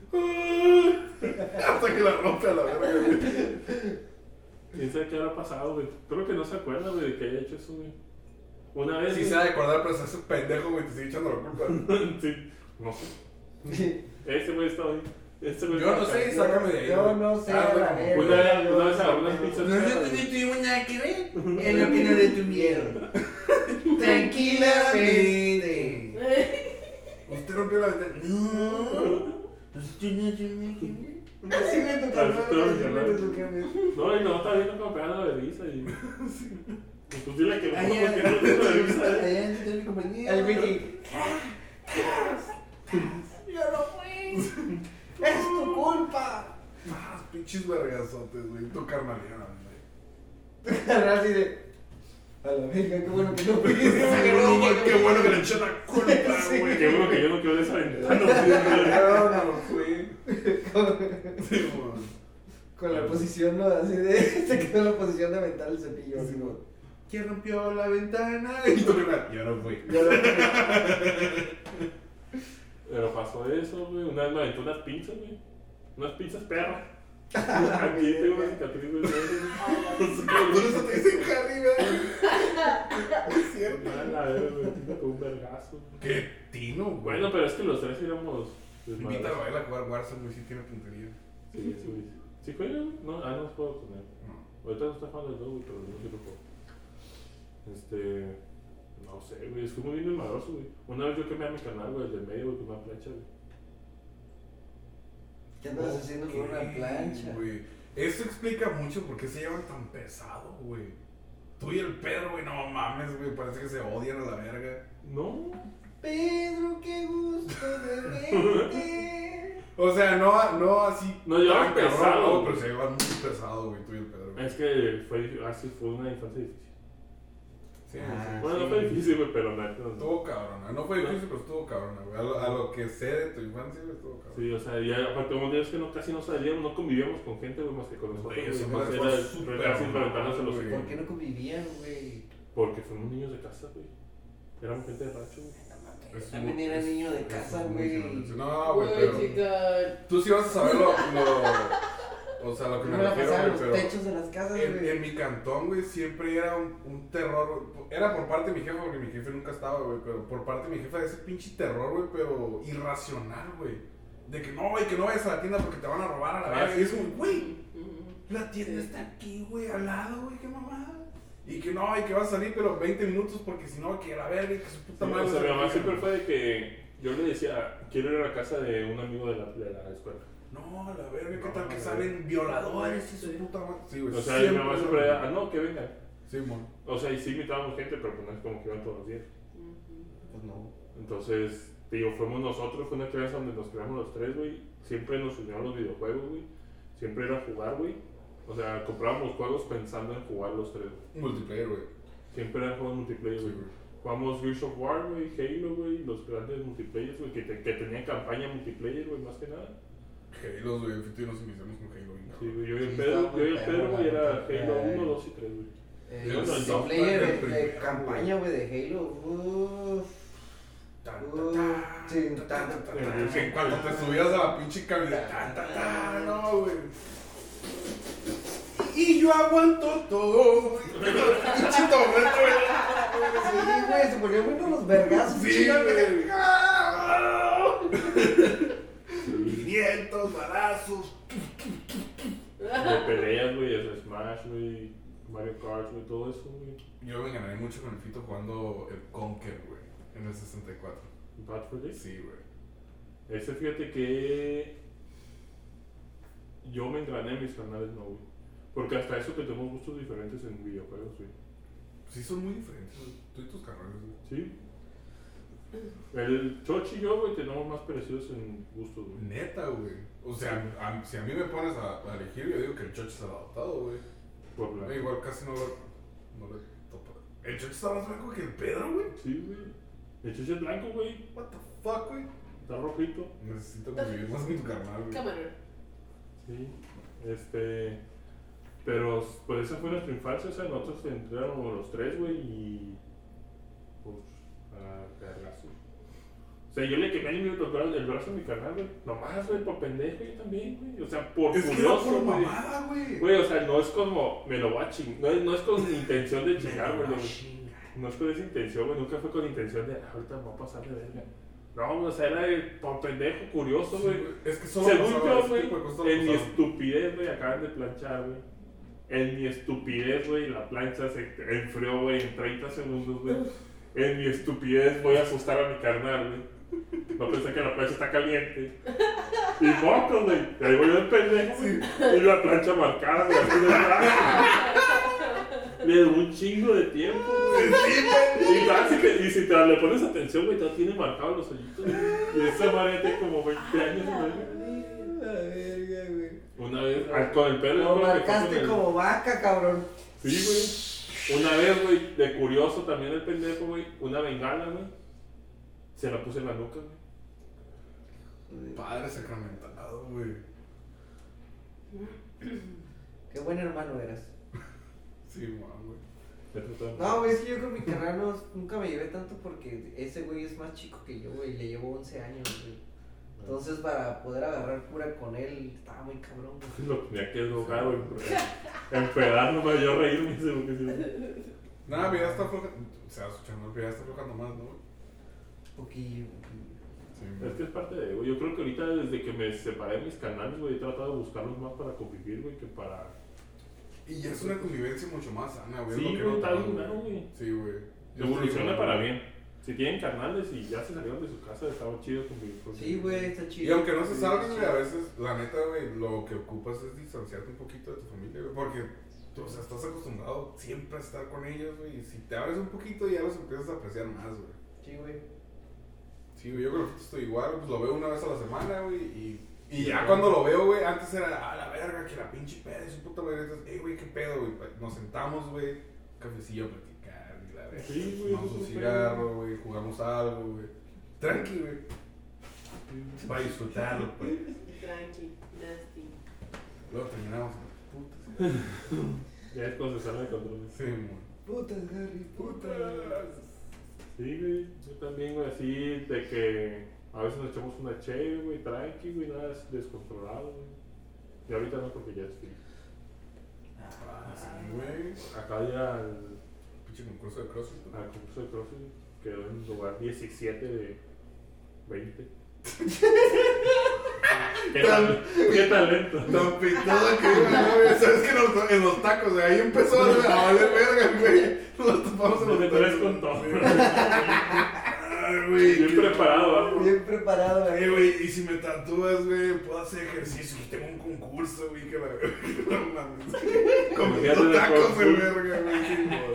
ah, hasta que la rompe a la verga, güey. ¿Quién sabe qué habrá pasado, güey? Creo que no se acuerda, güey, de que haya hecho eso, güey. Una vez. Sí güey. se va a acordar, pero se hace pendejo, güey, te sigue echando la culpa. Sí, no sé. Ese güey estaba ahí. Ese güey Yo no estaba sé, ahí. sácame de ahí. Yo güey. no sé, Ah, a la bueno, verga. Una vez, yo una vez no agarró sé. unas pizzas. Nosotros no tuvimos nada que ver en lo que no detuvieron. Tranquilamente. Usted rompió la ventana. No. Nosotros no tuvimos que ver. Así me tocó, Así te va a así me llamar. tocó ver. No, y no, estaba viendo como pegando de risa y. Y pues dile que no, Allá, porque no tengo de risa. ¿eh? allá en mi compañía. El Vicky. Yo no fui. Es tu culpa. Ah, pinches vergazotes, güey. Tu carnalidad, güey. Así de. A la verga, qué bueno que no fui. Sí, no, güey, qué bueno que le eché la culpa, güey. Qué bueno que yo no quiero de esa ventana. No, no, fui. Sí, güey. Con la posición, ¿no? Así de. Se quedó en la posición de aventar el cepillo. Así, ¿no? ¿Quién rompió la ventana? Y tú, yo no fui. Ya lo- Pero pasó eso, güey. Una vez me aventó unas pinzas, güey. Unas pinzas perras. Aquí tengo una cicatriz, güey. Por eso te dicen Harry, güey. Es cierto. A ver, güey. Tengo un vergazo. Qué tino, güey. Bueno, pero es que los tres éramos. Invítalo a él a jugar Warzone, güey, si tiene puntería. Sí, sí, güey. ¿Sí juega, güey? No, ah, no juego con él. No. Ahorita no está jugando el dos, güey, pero no sé lo juego. Este. No sé, güey. Es como bien desmadroso, güey. Una vez yo quemé a mi canal, güey, el del medio, güey, con una plancha, güey. ¿Qué andas haciendo con una Ok, plancha? güey. Eso explica mucho por qué se llevan tan pesado, güey. Tú y el Pedro, güey, no mames, güey. Parece que se odian a la verga. No. Pedro, qué gusto de verte. O sea, no, no así. No llevan tan cabrón, pesado, no, güey. pero se llevan muy pesado, güey, tú y el Pedro. güey. Es que fue, así fue una infancia difícil. Sí, Ah, sí. Bueno, no sí. fue difícil, güey, pero no. no. Estuvo cabrona. No fue difícil, pero estuvo cabrona, güey. A lo, a lo que sé de tu infancia, güey, estuvo cabrona. Sí, o sea, ya aparte como días que no, casi no salíamos, no convivíamos con gente, güey, más que con nosotros. Güey, güey, esa más madre era fue el- súper casi mal, reventarnos los güey. hijos. ¿Por qué no convivían, güey? Porque fuimos niños de casa, güey. Éramos gente de rancho, güey. Es También muy- era es- niño de es casa, muy güey. ignorante. No, güey, Uy, pero. chica. Tú sí vas a saber lo. lo o sea, lo que No me me la refiero, pasaban güey, los pero. techos de las casas, En, güey. en mi cantón, güey, siempre era un, un terror, güey. Era por parte de mi jefe, porque mi jefe nunca estaba, güey. Pero por parte de mi jefe, ese pinche terror, güey, pero irracional, güey. De que no, güey, que no vayas a la tienda porque te van a robar a la Ah, verga. sí. Y es como, güey, Ujú. la tienda Sí. está aquí, güey, al lado, güey, qué mamada. Y que no, y que vas a salir, pero veinte minutos porque si no, que la verga, y que su puta Sí, madre. o sea, se mi mamá venga. siempre fue de que yo le decía, quiero ir a la casa de un amigo de la, de la escuela. No, a la verga, ¿qué tal No, que a salen violadores y su Sí. puta madre? Sí, güey, O sea, mi mamá siempre era, ah, no, que vengan. Sí, mon. O sea, y sí invitábamos gente, pero pues no es como que iban todos los días. Ujú. Pues no. Entonces, digo, fuimos nosotros, fue una clase donde nos creamos los tres, güey. Siempre nos unían los videojuegos, güey. Siempre era jugar, güey. O sea, comprábamos juegos pensando en jugar los tres, güey. Multiplayer, güey. Siempre eran juegos multiplayer, Sí, güey. güey. Jugamos Gears of War, güey, Halo, güey, los grandes multiplayers, güey, que, te- que tenían campaña multiplayer, güey, más que nada. Halo, güey, en fin, nos iniciamos con Halo. güey. Sí, güey, yo y el Sí, Pedro, estaba yo y el muy Pedro, perro, güey, era la Halo neta. uno, dos y tres, güey. Eh, Yo el no, single no, player no, de, no, de no, campaña, güey, de Halo. Uff. Tan, Uh, ta, ta, sí, ta, tan, ta, ta, tan, ta, tan, que en cuanto te subías a la pinche camioneta, ta, ta, ta, no, güey. Y yo aguanto todo. Pinche tormento, Sí, güey, se ponían buenos los vergazos. Sí, chido, güey. Sí. quinientos balazos. De peleas, güey, de Smash, güey, Mario Kart, güey, todo eso, güey. Yo me ganaré mucho con el Fito jugando el Conker, güey, en el sesenta y cuatro. Bad for Day. Sí, güey. Ese, fíjate que yo me engrané en mis canales, no, güey. Porque hasta eso que tenemos gustos diferentes en videojuegos, güey. Sí, son muy diferentes, güey. Tú y tus carnales, güey. Sí. El Chochi y yo, güey, tenemos más parecidos en gustos, güey. Neta, güey. O sea, a- si a mí me pones a, a elegir, yo digo que el Chochi está adoptado, güey. Por blanco. Eh, Igual casi no lo, no le topa. El Chochi está más blanco que el Pedro, güey. Sí, güey. El Chochi es blanco, güey. What the fuck, güey. Está rojito. Necesito convivir más con tu carnal, güey. Camarón. Sí. Este. Pero, pues esa fue nuestra infancia, o sea, nosotros entramos los tres, güey, y. Pues. A vergazo. O sea, yo le quemé el, el, brazo- el brazo a mi canal, güey. Nomás, güey, por pendejo, yo también, güey. O sea, por Es que era curioso, por güey. mamada, güey. Güey, o sea, no es como, me lo voy a chingar, no, es- no es con intención de chingar, güey. No es con esa intención, güey, nunca fue con intención de, "Ah, ahorita me voy a pasar de verga". No, o sea, era de- por pendejo, curioso, Sí, güey. güey. Es que solo Según pasaba yo, ese güey, tipo de cosas, solo en mi pasaba. estupidez, güey, acaban de planchar, güey. En mi estupidez, güey, la plancha se enfrió, güey, en treinta segundos, güey. En mi estupidez voy a asustar a mi carnal, güey. No pensé que la plancha está caliente. Y moco, güey. Y ahí voy yo de pendejo, güey. Y la plancha marcada, güey, así de brazo. Le dio un chingo de tiempo, güey. Y, casi que- y si te le pones atención, güey, te tiene marcados los hoyitos, güey. Y esa madre tiene como veinte años, güey. La verga, güey. Una vez, ah, con el pelo. Lo marcaste como vaca, cabrón. Sí, güey. Una vez, güey, de curioso también el pendejo, güey, una bengala, güey. Se la puse en la nuca, güey. Padre sacramentado, güey. Qué buen hermano eras. Sí, man, güey. No, güey, es que yo con mi carnal no- nunca me llevé tanto porque ese güey es más chico que yo, güey. Le llevo once años, güey. Entonces, para poder agarrar cura con él, estaba muy cabrón, güey. Lo tenía que drogar, güey. Empedar nomás, yo reírme, dice, porque si Nada, pero ya está aflojando. O sea, escuchando, pero ya está aflojando más, ¿no, güey? Poquillo, poquillo. Sí, Es güey. que es parte de, güey. Yo creo que ahorita desde que me separé de mis canales, güey, he tratado de buscarlos más para convivir, güey, que para. Y ya es una convivencia mucho más sana, güey. Sí, es lo que güey, he está notado, bien, claro, güey. Sí, güey. Yo Evoluciona estoy para igual, bien. Si tienen carnales y ya se salieron de su casa, estaba chido convivir con Sí, güey, está chido. Y aunque no se Sí, salgan, sí. güey, a veces, la neta, güey, lo que ocupas es distanciarte un poquito de tu familia, güey. Porque, tú, o sea, estás acostumbrado siempre a estar con ellos, güey. Y si te abres un poquito, ya los empiezas a apreciar más, güey. Sí, güey. Sí, güey, yo creo que estoy igual, pues lo veo una vez a la semana, güey, y, y ya cuando lo veo, güey, antes era, a la verga, que la pinche peda y su puta madre, entonces, ey, güey, qué pedo, güey, nos sentamos, güey, cafecillo a platicar, y la verga, Sí, güey, fumamos eso un es un cigarro, güey, jugamos algo, güey, tranqui, güey, para disfrutarlo, pues, Tranqui, nasty. luego terminamos, putas, Ya es cuando se sale de control. sí, güey, Putas, Harry, putas. putas, Sí, güey. Yo también, güey, así de que a veces nos echamos una chévere, güey, tranqui, güey, nada es descontrolado, güey. Y ahorita no, porque ya es fin. ah, sí, güey, Acá ya al, pinche concurso de CrossFit, ¿no? al concurso de CrossFit quedó en lugar diecisiete de veinte. ¿Qué, tal, qué talento. Tan pitudo que iba, ¿no, güey? Sabes que en los, en los tacos, güey, ahí empezó a valer verga, güey. Nos topamos en los Me tacos. traes con todo. Ay, güey. Bien qué- preparado, ¿no? Bien preparado, Ay, güey. güey, y si me tatúas, güey, puedo hacer ejercicio y tengo un concurso, güey, que la no mames. Comiendo Fíjate, tacos de concurso. verga, güey, qué modo.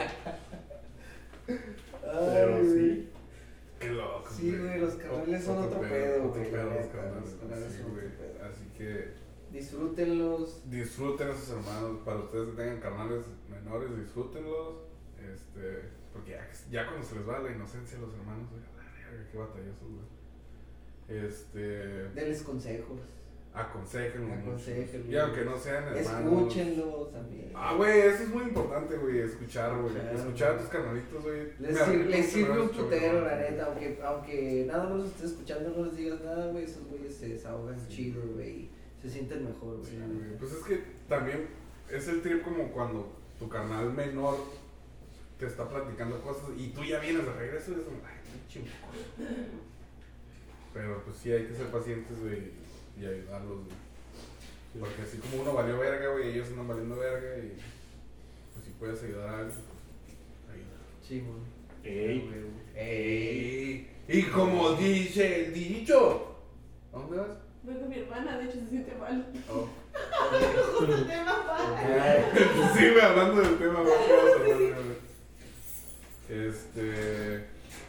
Pero Ay, sí. Qué loco. Sí, güey, los carnales son otro pedo, Otro güey, pedo, la los neta, carnales, los carnales sí, son güey. otro pedo. Así que Disfrútenlos. disfruten a sus hermanos. Para ustedes que tengan carnales menores, disfrútenlos. Este, porque ya, ya cuando se les va la inocencia a los hermanos, güey, a la verga, qué batallosos, güey. Este, Denles consejos. aconsejenlos mucho. Aconséjenlos. Y aunque no sean hermanos. Escúchenlos también. Ah, güey, eso es muy importante, güey, escuchar, güey. Claro. Escuchar a tus carnalitos, güey. Les, Me sir- arrepiento les que sirve no un hagas show, putero, ¿no? la neta. Aunque, aunque nada más los estés escuchando, no les digas nada, güey. Esos güeyes se desahogan Sí. chido, güey. y Se sienten mejor, güey. Sí, la güey. neta. Pues es que también es el trip como cuando tu carnal menor te está platicando cosas y tú ya vienes de regreso y es como, ay, qué chingo. Pero pues sí, hay que ser pacientes, güey, y ayudarlos, güey. Porque así como uno valió verga, güey, ellos andan valiendo verga y pues si puedes ayudar a alguien, ayuda. Sí, güey. Ey. Ey. Y como dice el dicho, ¿a dónde vas? Voy con mi hermana, de hecho se siente mal. Oh. Justo el tema, pa. Ay, Sí, güey, hablando del tema, güey, ¿qué vamos a hablar, güey? Este.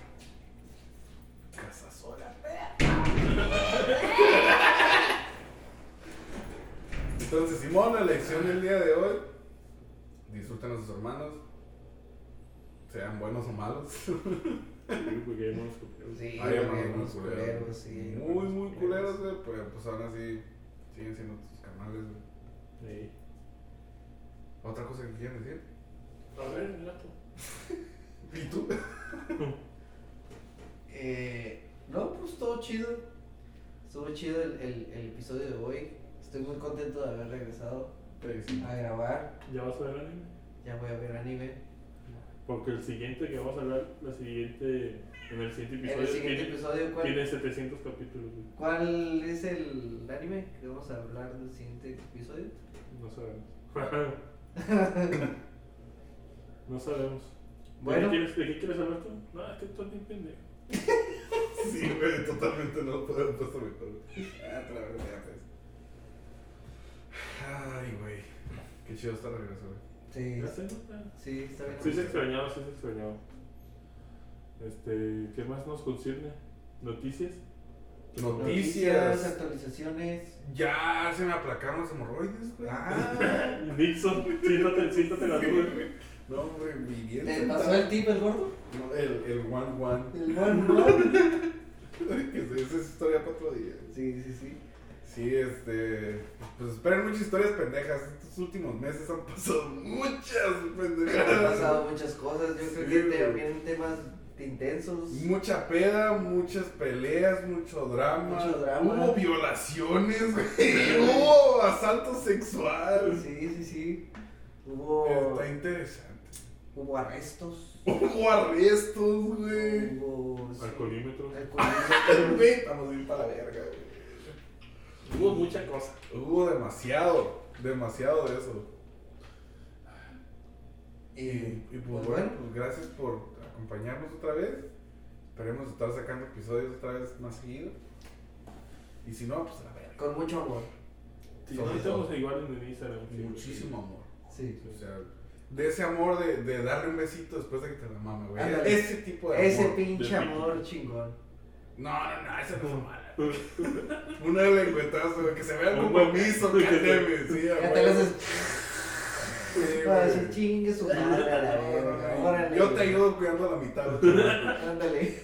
Casa sola. Entonces, Simón, la lección del día de hoy. Disfruten a sus hermanos. Sean buenos o malos. Sí, porque ya no nos copiamos. Sí, Hay güey, hermanos muy unos culeros. culeros, sí. Muy, muy culeros, güey. Pero pues aún así siguen siendo tus canales, güey. Ey. ¿Otra cosa que quieran decir? A ver, el gato. ¿Y tú? Eh, no, pues todo chido. Estuvo chido el, el, el episodio de hoy. Estoy muy contento de haber regresado Sí. a grabar. ¿Ya vas a ver anime? Ya voy a ver anime. Porque el siguiente que vamos a hablar, la siguiente, en el siguiente En episodio, el siguiente tiene, episodio, ¿cuál, tiene setecientos capítulos, güey. ¿cuál es el anime que vamos a hablar del siguiente episodio? No sabemos. No sabemos. Bueno. ¿De qué quieres, de qué quieres hablar tú? No, es que tú eres bien pendejo. Sí, güey, totalmente no lo puedo haber puesto mejor. Ah, te la verdad, ya pues. Ay, güey. Qué chido estar de regreso, güey. Sí, Ya se nota. sí, está bien. Sí se extrañaba, sí se extrañaba. Este, ¿qué más nos concierne? ¿Noticias? Noticias. actualizaciones. Ya se me aplacaron los hemorroides, güey. Ah, Nixon, siéntate, siéntate la duda. No, hombre, mi bien. ¿Te sentado. pasó el tip, el gordo? No, el, el one one. El one, one. Que esa es historia para otro día. Sí, sí, sí. Sí, este. Pues esperen muchas historias pendejas. Estos últimos meses han pasado muchas pendejadas. Han pasado muchas cosas. Yo creo Sí, que güey. te vienen temas intensos. Mucha peda, muchas peleas, mucho drama. Mucho drama. Hubo violaciones, güey. Hubo asalto sexual. Sí, sí, sí. Hubo, Está interesante. hubo arrestos. Hubo arrestos, güey. Hubo. sí, Alcoholímetros. alcoholímetros. Güey, estamos bien para la verga, güey. Hubo mucha cosa. Hubo demasiado, demasiado de eso. Y, Y, y pues pues bueno, bueno. pues gracias por acompañarnos otra vez. Esperemos estar sacando episodios otra vez más seguido. Y si no, pues a la verga. Con mucho amor. Sí, Sobre no estamos todo. igual en el Instagram. sí, Muchísimo amor. Sí. O sea, de ese amor de, de darle un besito después de que te la mama, güey. Ándale. Ese tipo de amor. Ese pinche De amor piquito. chingón. No, no, no, esa no es mala. Una lengüetazo, güey, que se vea el Un compromiso, buen- cáteme, sí, Ya a te lo huevo. haces. Sí, Para güey. decir chingue su madre a la verga. Órale. Yo te ayudo cuidando la mitad. güey. Ándale.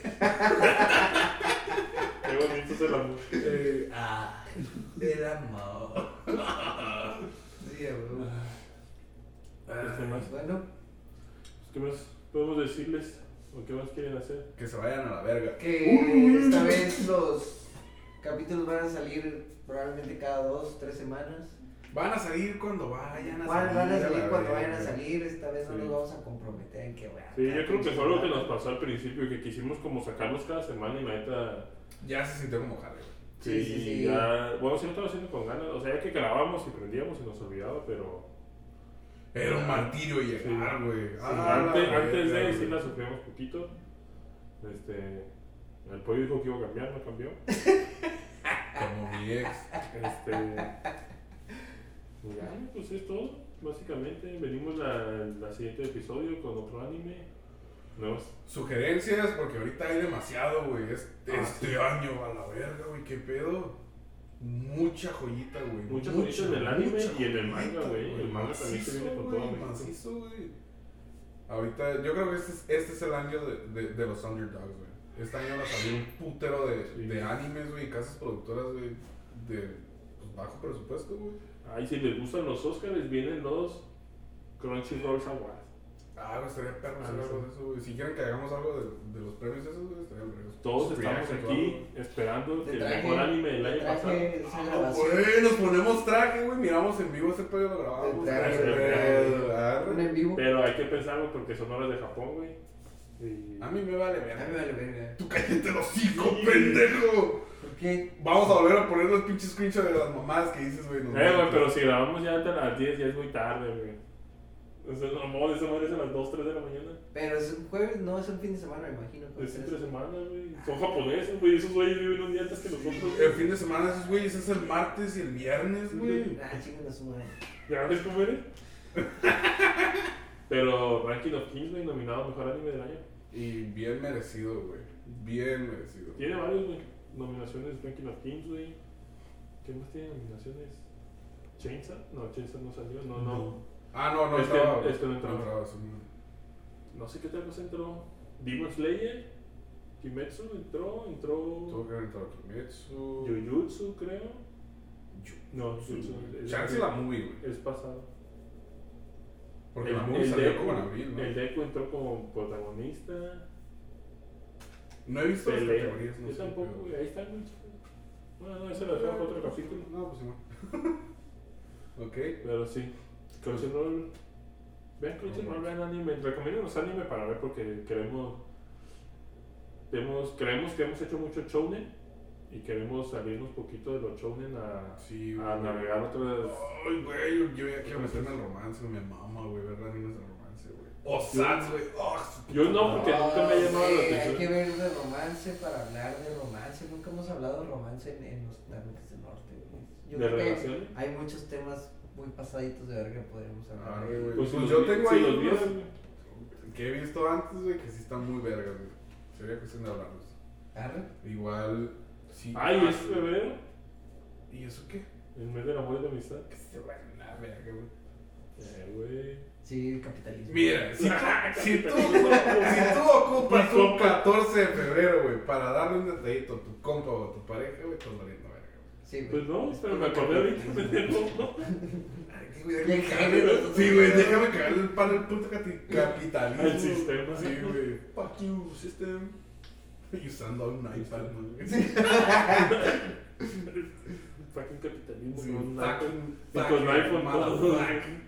Qué bonito es el amor. Eh, ah, el amor. Sí, a huevo. Este más. Bueno, ¿Qué más podemos decirles? ¿O qué más quieren hacer? Que se vayan a la verga. que esta vez los capítulos van a salir probablemente cada dos, tres semanas. Van a salir cuando vayan a Van, salir. van a salir la cuando verga. vayan a salir. Esta vez no Sí. nos vamos a comprometer en que bueno. Sí, yo creo que fue algo que nos pasó al principio, que quisimos como sacarlos cada semana y la neta. Ya se sintió como jale, güey. Sí, sí, sí. Ya, bueno, sí lo estaba haciendo con ganas. O sea, ya que grabábamos y prendíamos y nos olvidaba, pero. Era un martirio llegar, Sí. güey. Sí, Ah, antes, la antes verga, de sí güey. la sufrimos poquito. Este. El pollo dijo que iba a cambiar, no cambió. Como mi ex. Este. y ya, pues es todo. Básicamente, venimos la, la siguiente episodio con otro anime. Nuevos. Sugerencias, porque ahorita hay demasiado, güey. Este, Ah, este sí. año, a la verga, güey. ¿Qué pedo? Mucha joyita, güey. Mucha Mucha, joyita en el anime mucha y en el joyita, manga, güey. El manga también se Macizo, viene con güey, todo México. macizo, güey. Ahorita, yo creo que este es, este es el año de, de, de los underdogs, güey. Este año va a salir un putero de, Sí. de animes, güey, casas productoras, güey, de pues, bajo presupuesto, güey. Ay, si les gustan los Oscars, vienen los Crunchyroll Awards. Ah, güey, estaría perro Ah, hacer sí. algo de eso, güey. Si quieren que hagamos algo de, de los premios esos, güey, estaría perro. Todos Su estamos reaction, aquí esperando Te que el traje- mejor anime del te año traje pasado. esa Ah, grabación. güey, nos ponemos traje, güey, miramos en vivo ese pedo, lo grabamos. Te traje, Ese te pedo, Un arre. en vivo. Pero hay que pensarlo porque son horas de Japón, güey. Y... A mí me vale A mí me ver. vale verga. Tú cállate el hocico, Sí. pendejo. ¿Por qué? Vamos a volver a poner los pinches screenshots de las mamadas que dices, güey. nos Eh, güey, vemos. pero si grabamos ya antes de las diez, ya es muy tarde, güey. O sea, no, esa madre es a las dos, tres de la mañana. Pero es un jueves, no es un fin de semana, me imagino. Es entonces- entre semana, güey. Son japoneses, güey. Esos güeyes viven un día antes que nosotros. El fin de semana esos güeyes es el martes y el viernes, güey. Ah, chingan a su madre. ¿Ya ves cómo eres? Pero Ranking of Kings, güey, nominado a mejor anime del año. Y bien merecido, güey. Bien merecido. Tiene varios, güey. Nominaciones Ranking of Kings, güey. ¿Qué más tiene nominaciones? ¿Chainsaw? No, Chainsaw no salió. No, no. Ah, no, no Es que- estaba. es que no entraba. sí. No sé qué otra cosa entró. Demon Slayer. Kimetsu entró. Tuvo Entró. que haber entrado Kimetsu. Jujutsu, creo. No, Jujutsu. es- Chance es- la movie, güey. Es pasado. Porque El- la movie el salió Deku- como en abril, ¿no? El Deku entró como protagonista. No he visto las Pelea. categorías, no Yo sé. tampoco, pero- güey. Ahí está, güey. Bueno, no, ese lo dejamos para otro capítulo. No, pues igual. Ok. Pero sí. Crunchyroll. Vean Crunchyroll, vean anime. Recomiendo los anime para ver porque queremos. Tenemos, creemos que hemos hecho mucho shounen y queremos salirnos poquito de los shounen a, Sí, a güey. navegar otras. Ay, güey, yo, yo ya quiero meterme en el romance, me mama, güey, ver animes de romance, güey. O Sats, güey. Oh, su Yo puta no, madre. porque nunca me ha llamado la Sí, hay atención. que ver de romance para hablar de romance. Nunca hemos hablado de romance en, en los planetas del norte. güey. Yo ¿De creo que relaciones? hay muchos temas muy pasaditos de verga que podríamos hablar. Arre, güey. Pues, Pues si yo los vi- tengo si ahí los unos vieron, güey. que he visto antes, güey, que sí están muy vergas, güey. Sería cuestión de hablarlos. Arre. Igual, sí. Ay, ah, es febrero. ¿Y eso qué? El mes del amor y la amistad. Que se va a la verga, güey. Eh, güey. Sí, Sí, capitalismo. Mira, si tú, si tú, si tú ocupas un catorce de febrero, güey, para darle un detallito a tu compa o a tu pareja, güey, estás valiendo verga, güey. Sí, güey. Pues no, pero me acordé ahorita, pendejo. Ay, güey, déjame cagarle- Sí, güey, déjame cagarle el palo al puto cati- capitalismo. Al sistema. Sí, güey. Fuck you, system. Y usando un iPad, güey. Fucking capitalismo. Sí, con un fucking- iPhone. Y con fucking iPhone todo. motherfucker.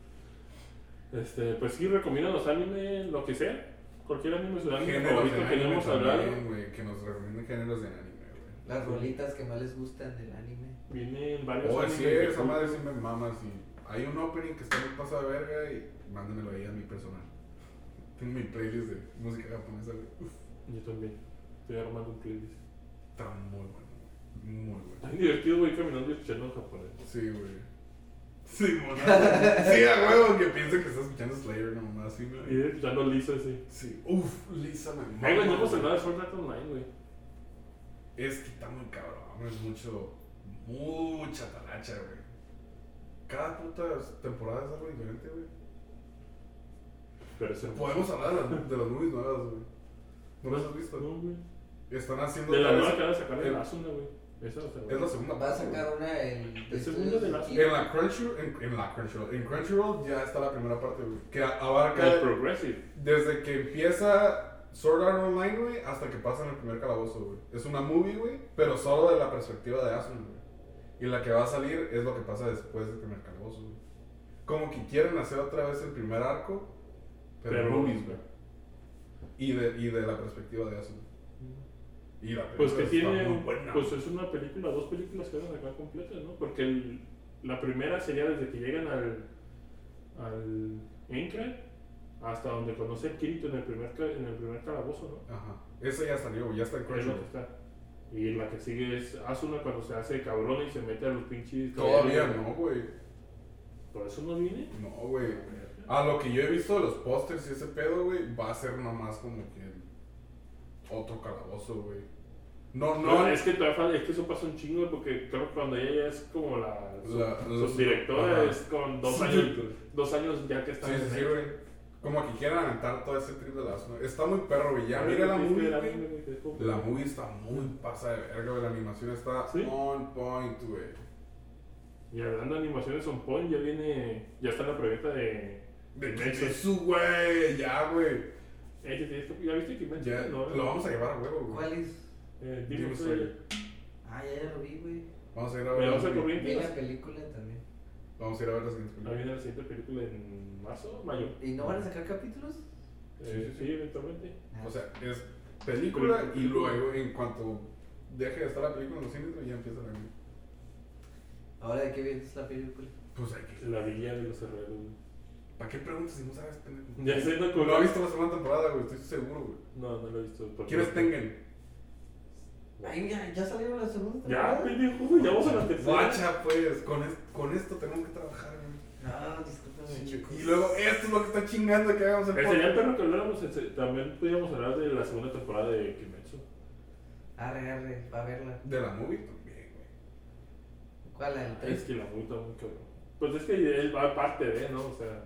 Este, pues sí, recomiendo los animes, lo que sea. Cualquier anime es el anime Géneros favorito de que anime hemos hablado. también, güey, que nos recomienden géneros de anime, güey. Las rolitas que más les gustan del anime. Vienen varios Oh, animes. sí, de esa culto. madre sí me mama, sí. Hay un opening que está muy pasado de verga y mándenmelo ahí a mi personal. Tengo mi playlist de música japonesa, güey. Uf, Yo también. Estoy armando un playlist. está muy bueno, güey. Muy bueno. Tan divertido, güey, caminando y escuchando en japonés. Sí, güey. Sí, mona. Sí, a huevo que piensa que está escuchando Slayer nomás, sí, Y güey. escuchando Lisa, sí. Sí, uff, Lisa me mama. Ay, güey, no hemos güey. hablado de Sword Art Online, güey. Es que está muy cabrón, es mucho, mucha talacha, güey. Cada puta temporada es algo diferente, güey. Pero es hermoso. Podemos hablar de las, de las movies nuevas, güey. ¿No las has visto? No, güey. Están haciendo. De la otra nueva vez- que van a sacar de el- la Asuna, güey. Esa o sea, Es la segunda Va a parte, güey. sacar una el. El segundo de la- En la Crunchyroll, en, en la Crunchyroll, en Crunchyroll ya está la primera parte, güey. Que abarca el Progressive. desde que empieza Sword Art Online, güey, hasta que pasa en el primer calabozo, güey. Es una movie, güey, pero solo de la perspectiva de Asuna, güey. Y la que va a salir es lo que pasa después del primer calabozo, güey. Como que quieren hacer otra vez el primer arco, pero, Pero movies, güey. Y de, y de la perspectiva de Asuna. Y la Pues que película está tiene, muy buena. pues es una película, dos películas que van a sacar completas, ¿no? Porque el- la primera sería desde que llegan al, al Encre hasta donde conoce a Kirito en el primer, ca- en el primer calabozo, ¿no? Ajá. Esa ya salió, güey, ya está en Es lo Crunchyroll. que está. Y la que sigue es Asuna cuando se hace cabrón y se mete a los pinches. Todavía caballeros. no, güey. ¿Por eso no viene? No, güey. A lo que yo he visto de los pósters y ese pedo, güey, va a ser nomás como que otro calabozo, güey. No, No, no. es que todavía falta- es que eso pasa un chingo porque creo que cuando ella ya es como la, su- La- los- subdirectora ajá. es con dos Sí. años, dos años ya que está Sí, en sí, sí, el- güey. Como que quieran aventar todo ese trip de las. Está muy perro, güey. Ya mira la ¿Viste movie, el güey. anime, güey? Que es como- La movie está muy pasada de verga, güey. La animación está ¿Sí? on point, güey. Y hablando de animaciones on point, ya viene, ya está la preventa de De Kimetsu. Kimetsu, güey. Ya, güey. Eh, ¿ya viste- ¿Ya viste Kimetsu? Ya. No, Lo vamos a llevar a huevo, güey. ¿Cuál es? Eh, Demon Demon Slayer. Slayer. Ah, ya, ya lo vi, güey. Vamos a ir a Me ver. vas a la- correr. Vi la película también. Vamos a ir a ver la siguiente Ahí película. viene la siguiente película en marzo, mayo. ¿Y no van a sacar capítulos? Eh, sí, sí, eventualmente. Ah, O sea, es película y luego en cuanto deje de estar la película en los cines, güey, ya empieza la anime. ¿Ahora de qué vienes la película? Pues hay que. La villa de los herreros. ¿Para qué preguntas si no sabes, pendejo? Ya sé, no, No, no he visto la segunda temporada, güey, estoy seguro, güey. No, no lo he visto. porque- ¿Quién es Tengen? Ay, ya, ya salieron la segunda Ya, temporada. pendejo, güey, ya vamos a la tercera. Guacha, pues, con, es- con esto tenemos que trabajar, güey. No, discúlpame, chicos. Y luego, esto es lo que está chingando que hagamos el Eh, Sería el podcast. perro que habláramos, en- también podríamos hablar de la segunda temporada de Kimetsu. Arre, arre, va a verla. De la movie también, güey. ¿Cuál? ¿El Es tres? que la puta muy cabrón. Pues es que él va aparte de, ¿no? O sea,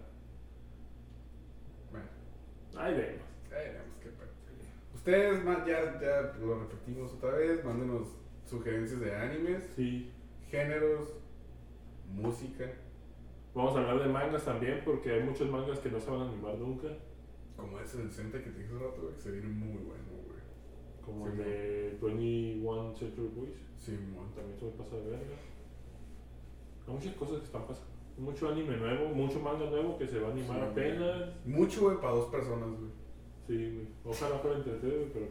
Bueno, ahí vemos. ahí veremos qué pedo. Ustedes, ma- ya, ya lo repetimos otra vez, mándenos sugerencias de animes, Sí. géneros, música, Vamos a hablar de mangas también, porque hay muchos mangas que no se van a animar nunca. como ese del Senta que te dije hace rato, güey, que se viene muy bueno, güey. Como Sí, el de veintiuno Century Boys. Sí, mon. También se me pasa de verga. Hay muchas cosas que están pasando. Mucho anime nuevo, mucho manga nuevo que se va a animar Sí, apenas. Mucho, güey, para dos personas, güey. Sí, güey. Ojalá fuera entretenido, pero.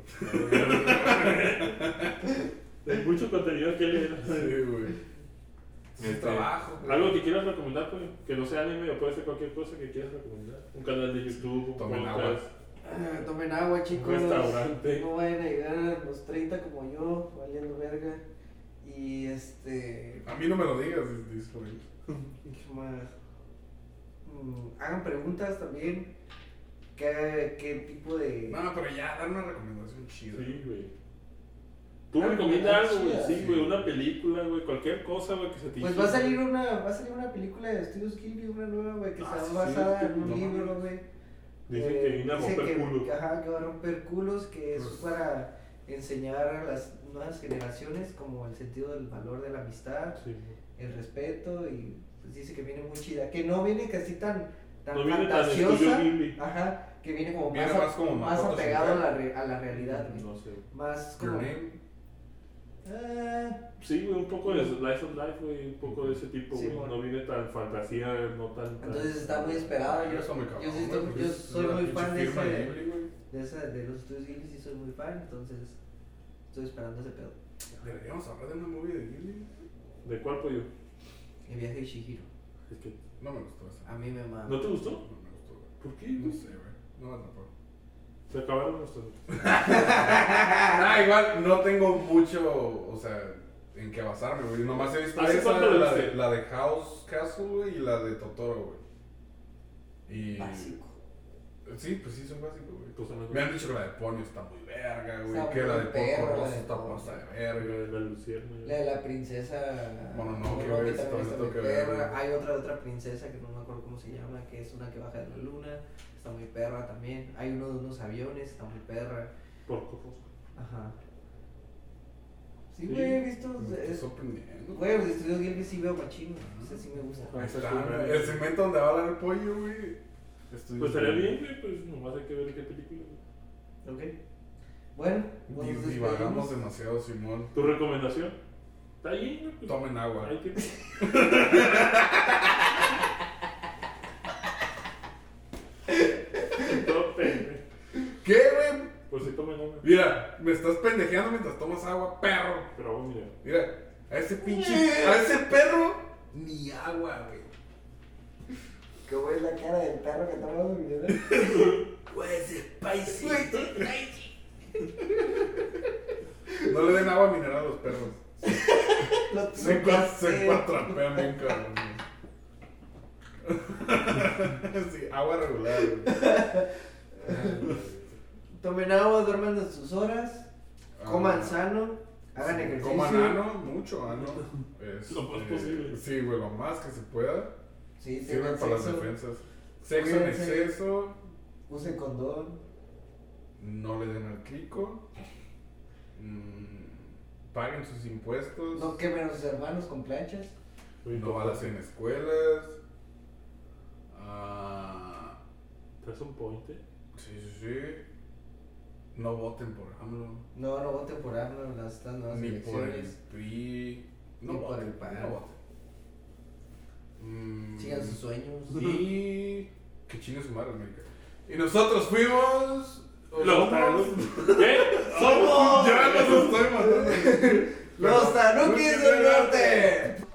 Hay mucho contenido que leer. Sí, güey. Este, Es trabajo, güey. Algo que quieras recomendar, pues, que no sea anime o puede ser cualquier cosa que quieras recomendar. Un canal de YouTube, un Tomen podcast. Ah, tomen agua, chicos. Restaurante. No vayan a llegar a los treinta como yo, valiendo verga. Y este. A mí no me lo digas, dice por ahí. ¿Qué más? Mm, hagan preguntas también. ¿Qué, qué tipo de.? No, pero ya, dar una recomendación chida. Sí, güey. Tú Ah, recomiendas algo, güey. chida, Sí, sí. güey, una película, güey, cualquier cosa, güey, que se te Pues va a salir una, va a salir una película de Estudios Ghibli, una nueva, güey, que Ah, está sí, basada sí, en un no libro, mames. güey. Dicen Eh, que viene a dice romper que- culos. que, Ajá, que va a romper culos, que es Pues- para enseñar a las nuevas generaciones como el sentido del valor de la amistad, Sí, güey. el respeto, y pues dice que viene muy chida, que no viene casi tan, tan No viene tan fantasiosa, Estudio Ghibli. ajá, que viene como Viene más, a- más como más Makoto apegado a Shinkai. la, re- a la realidad, güey. No sé. güey. Más Your como... Name. Ah, Sí, güey, un poco de Slice of Life, güey, un poco de ese tipo, Sí, güey. bueno. No viene tan fantasía, no tan. tan- entonces está muy esperado, yo, Eso me cabrón, yo, sí güey, estoy- porque yo es soy una muy pinche fan de firma ese... Ghibli, güey. De, esa, de los estudios Ghibli sí soy muy fan, entonces estoy esperando ese pedo. Deberíamos hablar de una movie de Ghibli. ¿De cuál pollo? El viaje de Shihiro. Es que. No me gustó esa. A mí me mama. ¿No te gustó? No me gustó, güey. ¿Por qué? No güey? sé, güey. No me atrapó. Se acabaron nuestros. Ah, igual no tengo mucho, o sea, en qué basarme, güey. Nomás he visto ¿Hace esa, cuánto lo la viste? de, la de House Castle, güey, y la de Totoro, güey. Y... Básico. Sí, pues sí, son básicos, güey. Pues, son las- Me han dicho que la de Ponyo está muy verga, güey. Está Que la muy de perra, Porco la Rosso de está Ponyo. pasa de La verga. de la Lucierna. La de la princesa. Mononoke, Mononoke güey, esa también está también muy tengo que ver, perra. güey. Hay otra otra princesa que no me acuerdo cómo se llama, que es una que baja de la luna. Está muy perra también. Hay uno de unos aviones, está muy perra. Porco Rosso. Ajá. Sí, Sí. güey, he visto. Me está es- sorprendiendo. Güey, los estudios Ghibli sí veo machino. Ese sí me gusta. Ahí Esa está, es una- el segmento donde va a hablar el pollo, güey. Estoy- Pues estaría bien, güey, pues nomás hay que ver qué película. güey. Ok. Bueno, nos Div- despedimos. Divagamos demasiado, Simón. ¿Tu recomendación? Está bien, güey. Pues, Tomen agua. hay que. Todo pendejo. ¿Qué, güey? Pues sí, tomen agua. Mira, me estás pendejeando mientras tomas agua, perro. Pero agua, mira. Mira, a ese pinche. A ese perro, ni agua, güey. ¿Cómo es la cara del perro que tomamos, mi nena? Güey, ese spicy. No le den agua mineral a los perros. Lo Se, tocaste. encua- se encuatrapean bien, cabrón. güey. Sí, agua regular, güey. Tomen agua, duerman en sus horas, coman Ah, sano, hagan sí, ejercicio. Coman ano, mucho ano. Es, Lo más eh, posible. Sí, güey, lo más que se pueda. Sí, Sirve tengan para las sexo, defensas. Sexo en Cuídense. exceso. usen condón. No le den al crico. mm, paguen sus impuestos. No quemen a sus hermanos con planchas. Oye, No balas en escuelas. Ah, ¿Traes un point? eh? sí, sí, sí. No voten por AMLO. No, no voten por AMLO en las estas nuevas Ni por el elecciones. P R I. No Ni por voten, el P A N. no voten. Mm, Sigan sus sueños. Y que chingue su madre América. Y nosotros fuimos. o Los somos- talos. ¿Qué? ¡Somos! Ya nos estoy matando. ¡Los Tanukis del Norte!